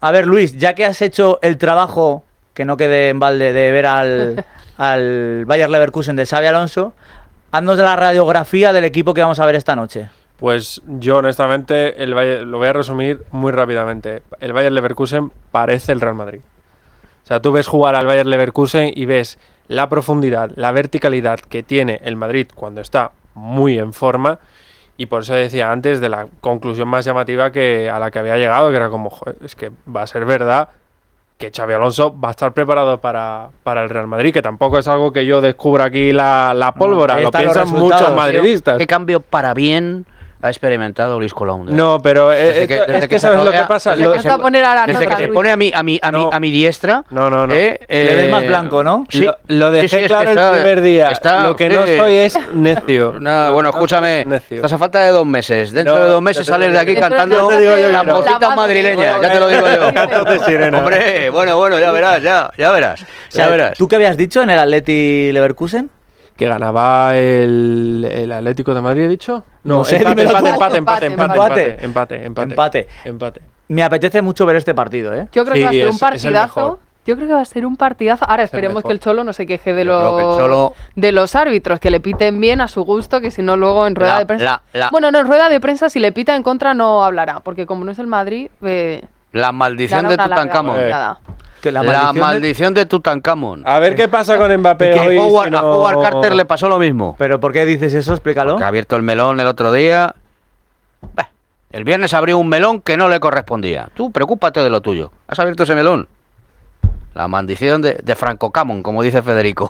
A ver, Luis, ya que has hecho el trabajo, que no quede en balde, de ver al, al Bayer Leverkusen de Xabi Alonso, haznos la radiografía del equipo que vamos a ver esta noche. Pues yo honestamente el Bayer, lo voy a resumir muy rápidamente. El Bayer Leverkusen parece el Real Madrid. O sea, tú ves jugar al Bayer Leverkusen y ves la profundidad, la verticalidad que tiene el Madrid cuando está muy en forma, y por eso decía antes de la conclusión más llamativa que a la que había llegado, que era como, joder, es que va a ser verdad que Xabi Alonso va a estar preparado para, para el Real Madrid, que tampoco es algo que yo descubra aquí la, la pólvora, lo piensan muchos madridistas. ¿Qué cambio para bien ha experimentado Luis Colaunde? No, pero Desde es que- que, desde es que que se sabes lo rodea- que pasa. desde Lo- que se- Vas a poner a la Desde nota, que se Luis. pone a mi, a mi, a mi, a mi diestra. No, no, no. eh, Le ves más eh, blanco, ¿no? Sí. Lo, lo dejé Sí, sí, es que claro está- el primer día. está- lo que no sí. soy es necio. No, bueno, escúchame, Necio. estás a falta de dos meses. Dentro No, de dos ya meses te sales de aquí digo yo. cantando Dentro de dos meses las la mocitas banda, madrileñas, sí, ya te lo digo yo. Cantos de sirena. Hombre, bueno, bueno, ya verás, ya, ya verás, ya verás. ¿Tú qué habías dicho en el Atleti Leverkusen? Que ganaba el, el Atlético de Madrid, ¿he dicho? No sé, empate, dímelo tú. empate, empate, empate, empate, Empate. empate, empate, Empate. empate. Me apetece mucho ver este partido, ¿eh? Yo creo que Sí, va a ser un es- es el partidazo. mejor. Yo creo que va a ser un partidazo. Ahora Es el esperemos mejor. que el Cholo no se queje de Yo creo que el los Cholo- de los árbitros, que le piten bien a su gusto, que si no luego en rueda La- de prensa. la- la- Bueno, no, en rueda de prensa si le pita en contra no hablará, porque como no es el Madrid, eh, La maldición gana de una larga Tutankamón. goleada. Que La, maldición de- maldición de Tutankamón. A ver qué pasa con Mbappé Que hoy. Howard- si no- A Howard Carter le pasó lo mismo. ¿Pero por qué dices eso? Explícalo. Que ha abierto el melón el otro día. Bah, el viernes abrió un melón que no le correspondía. Tú, preocúpate de lo tuyo. ¿Has abierto ese melón? La maldición de, de Franco Camon, como dice Federico.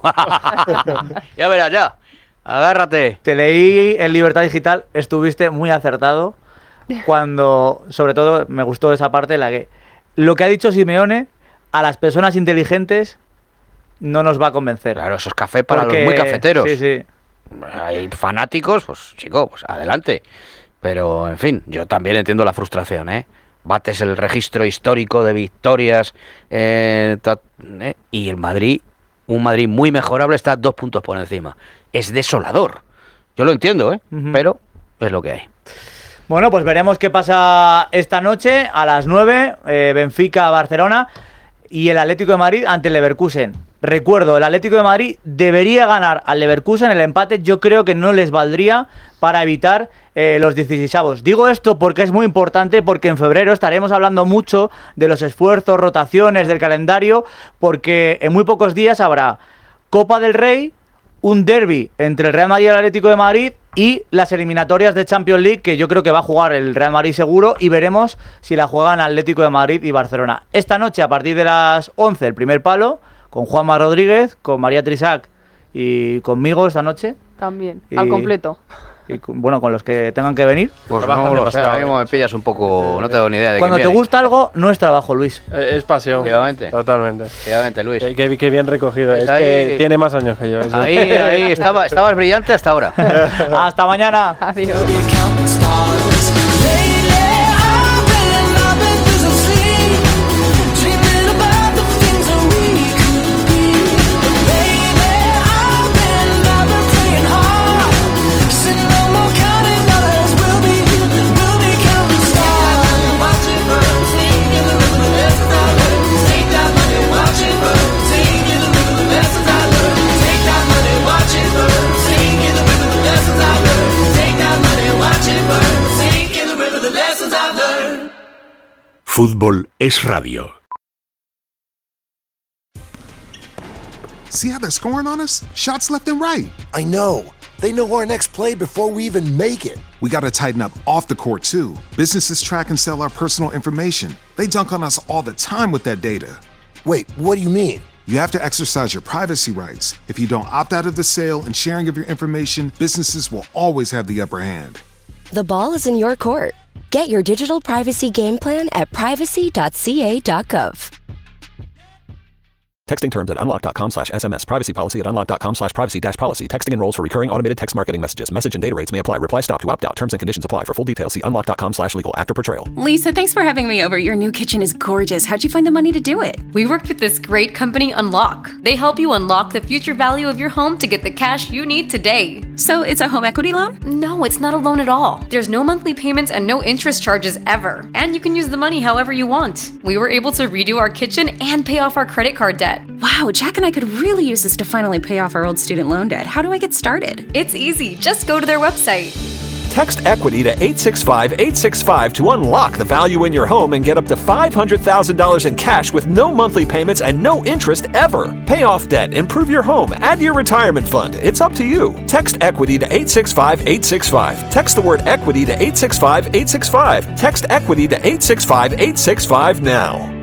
Ya verás, ya. Agárrate. Te leí en Libertad Digital, estuviste muy acertado cuando, sobre todo, me gustó esa parte en la que lo que ha dicho Simeone a las personas inteligentes no nos va a convencer. Claro, eso es café para Porque- los muy cafeteros. Sí, sí. Hay fanáticos, pues chico, pues adelante. Pero, en fin, yo también entiendo la frustración, ¿eh? Bates el registro histórico de victorias eh, ta- eh, y el Madrid, un Madrid muy mejorable, está dos puntos por encima. Es desolador. Yo lo entiendo, ¿eh? Ujú. Pero es lo que hay. Bueno, pues veremos qué pasa esta noche a las nueve, eh, Benfica-Barcelona y el Atlético de Madrid ante el Leverkusen. Recuerdo, el Atlético de Madrid debería ganar al Leverkusen, el empate yo creo que no les valdría para evitar eh, los dieciseisavos. Digo esto porque es muy importante, porque en febrero estaremos hablando mucho de los esfuerzos, rotaciones, del calendario, porque en muy pocos días habrá Copa del Rey, un derbi entre el Real Madrid y el Atlético de Madrid y las eliminatorias de Champions League, que yo creo que va a jugar el Real Madrid seguro, y veremos si la juegan Atlético de Madrid y Barcelona. Esta noche, a partir de las once, el primer palo, con Juanma Rodríguez, con María Trisac y conmigo esta noche. También, Y- al completo. Y con- bueno, con los que tengan que venir. Pues Trabajan no lo sé, demasiado, ahora mismo me pillas un poco, no tengo ni idea de Cuando quién te viene. gusta algo, no es trabajo, Luis. Eh, Es pasión. Efectivamente. Totalmente. Efectivamente, Luis. Qué, qué- qué bien recogido. Es Está que ahí- tiene más años que yo. eso. Ahí, ahí, estaba, estabas brillante hasta ahora. Hasta mañana. Adiós. Fútbol es radio. See how they're scoring on us? Shots left and right. I know. They know our next play before we even make it. We got to tighten up off the court, too. Businesses track and sell our personal information. They dunk on us all the time with that data. Wait, what do you mean? You have to exercise your privacy rights. If you don't opt out of the sale and sharing of your information, businesses will always have the upper hand. The ball is in your court. Get your digital privacy game plan at privacy dot c a dot gov. Texting terms at unlock.com slash SMS. Privacy policy at unlock.com slash privacy dash policy. Texting enrolls for recurring automated text marketing messages. Message and data rates may apply. Reply stop to opt out. Terms and conditions apply. For full details, see unlock.com slash legal. After portrayal. Lisa, thanks for having me over. Your new kitchen is gorgeous. How'd you find the money to do it? We worked with this great company, Unlock. They help you unlock the future value of your home to get the cash you need today. So it's a home equity loan? No, it's not a loan at all. There's no monthly payments and no interest charges ever. And you can use the money however you want. We were able to redo our kitchen and pay off our credit card debt. Wow, Jack and I could really use this to finally pay off our old student loan debt. How do I get started? It's easy. Just go to their website. Text EQUITY to eight six five eight six five to unlock the value in your home and get up to five hundred thousand dollars in cash with no monthly payments and no interest ever. Pay off debt, improve your home, add to your retirement fund. It's up to you. Text EQUITY to eight six five eight six five. Text the word EQUITY to eight six five eight six five. Text EQUITY to eight six five eight six five now.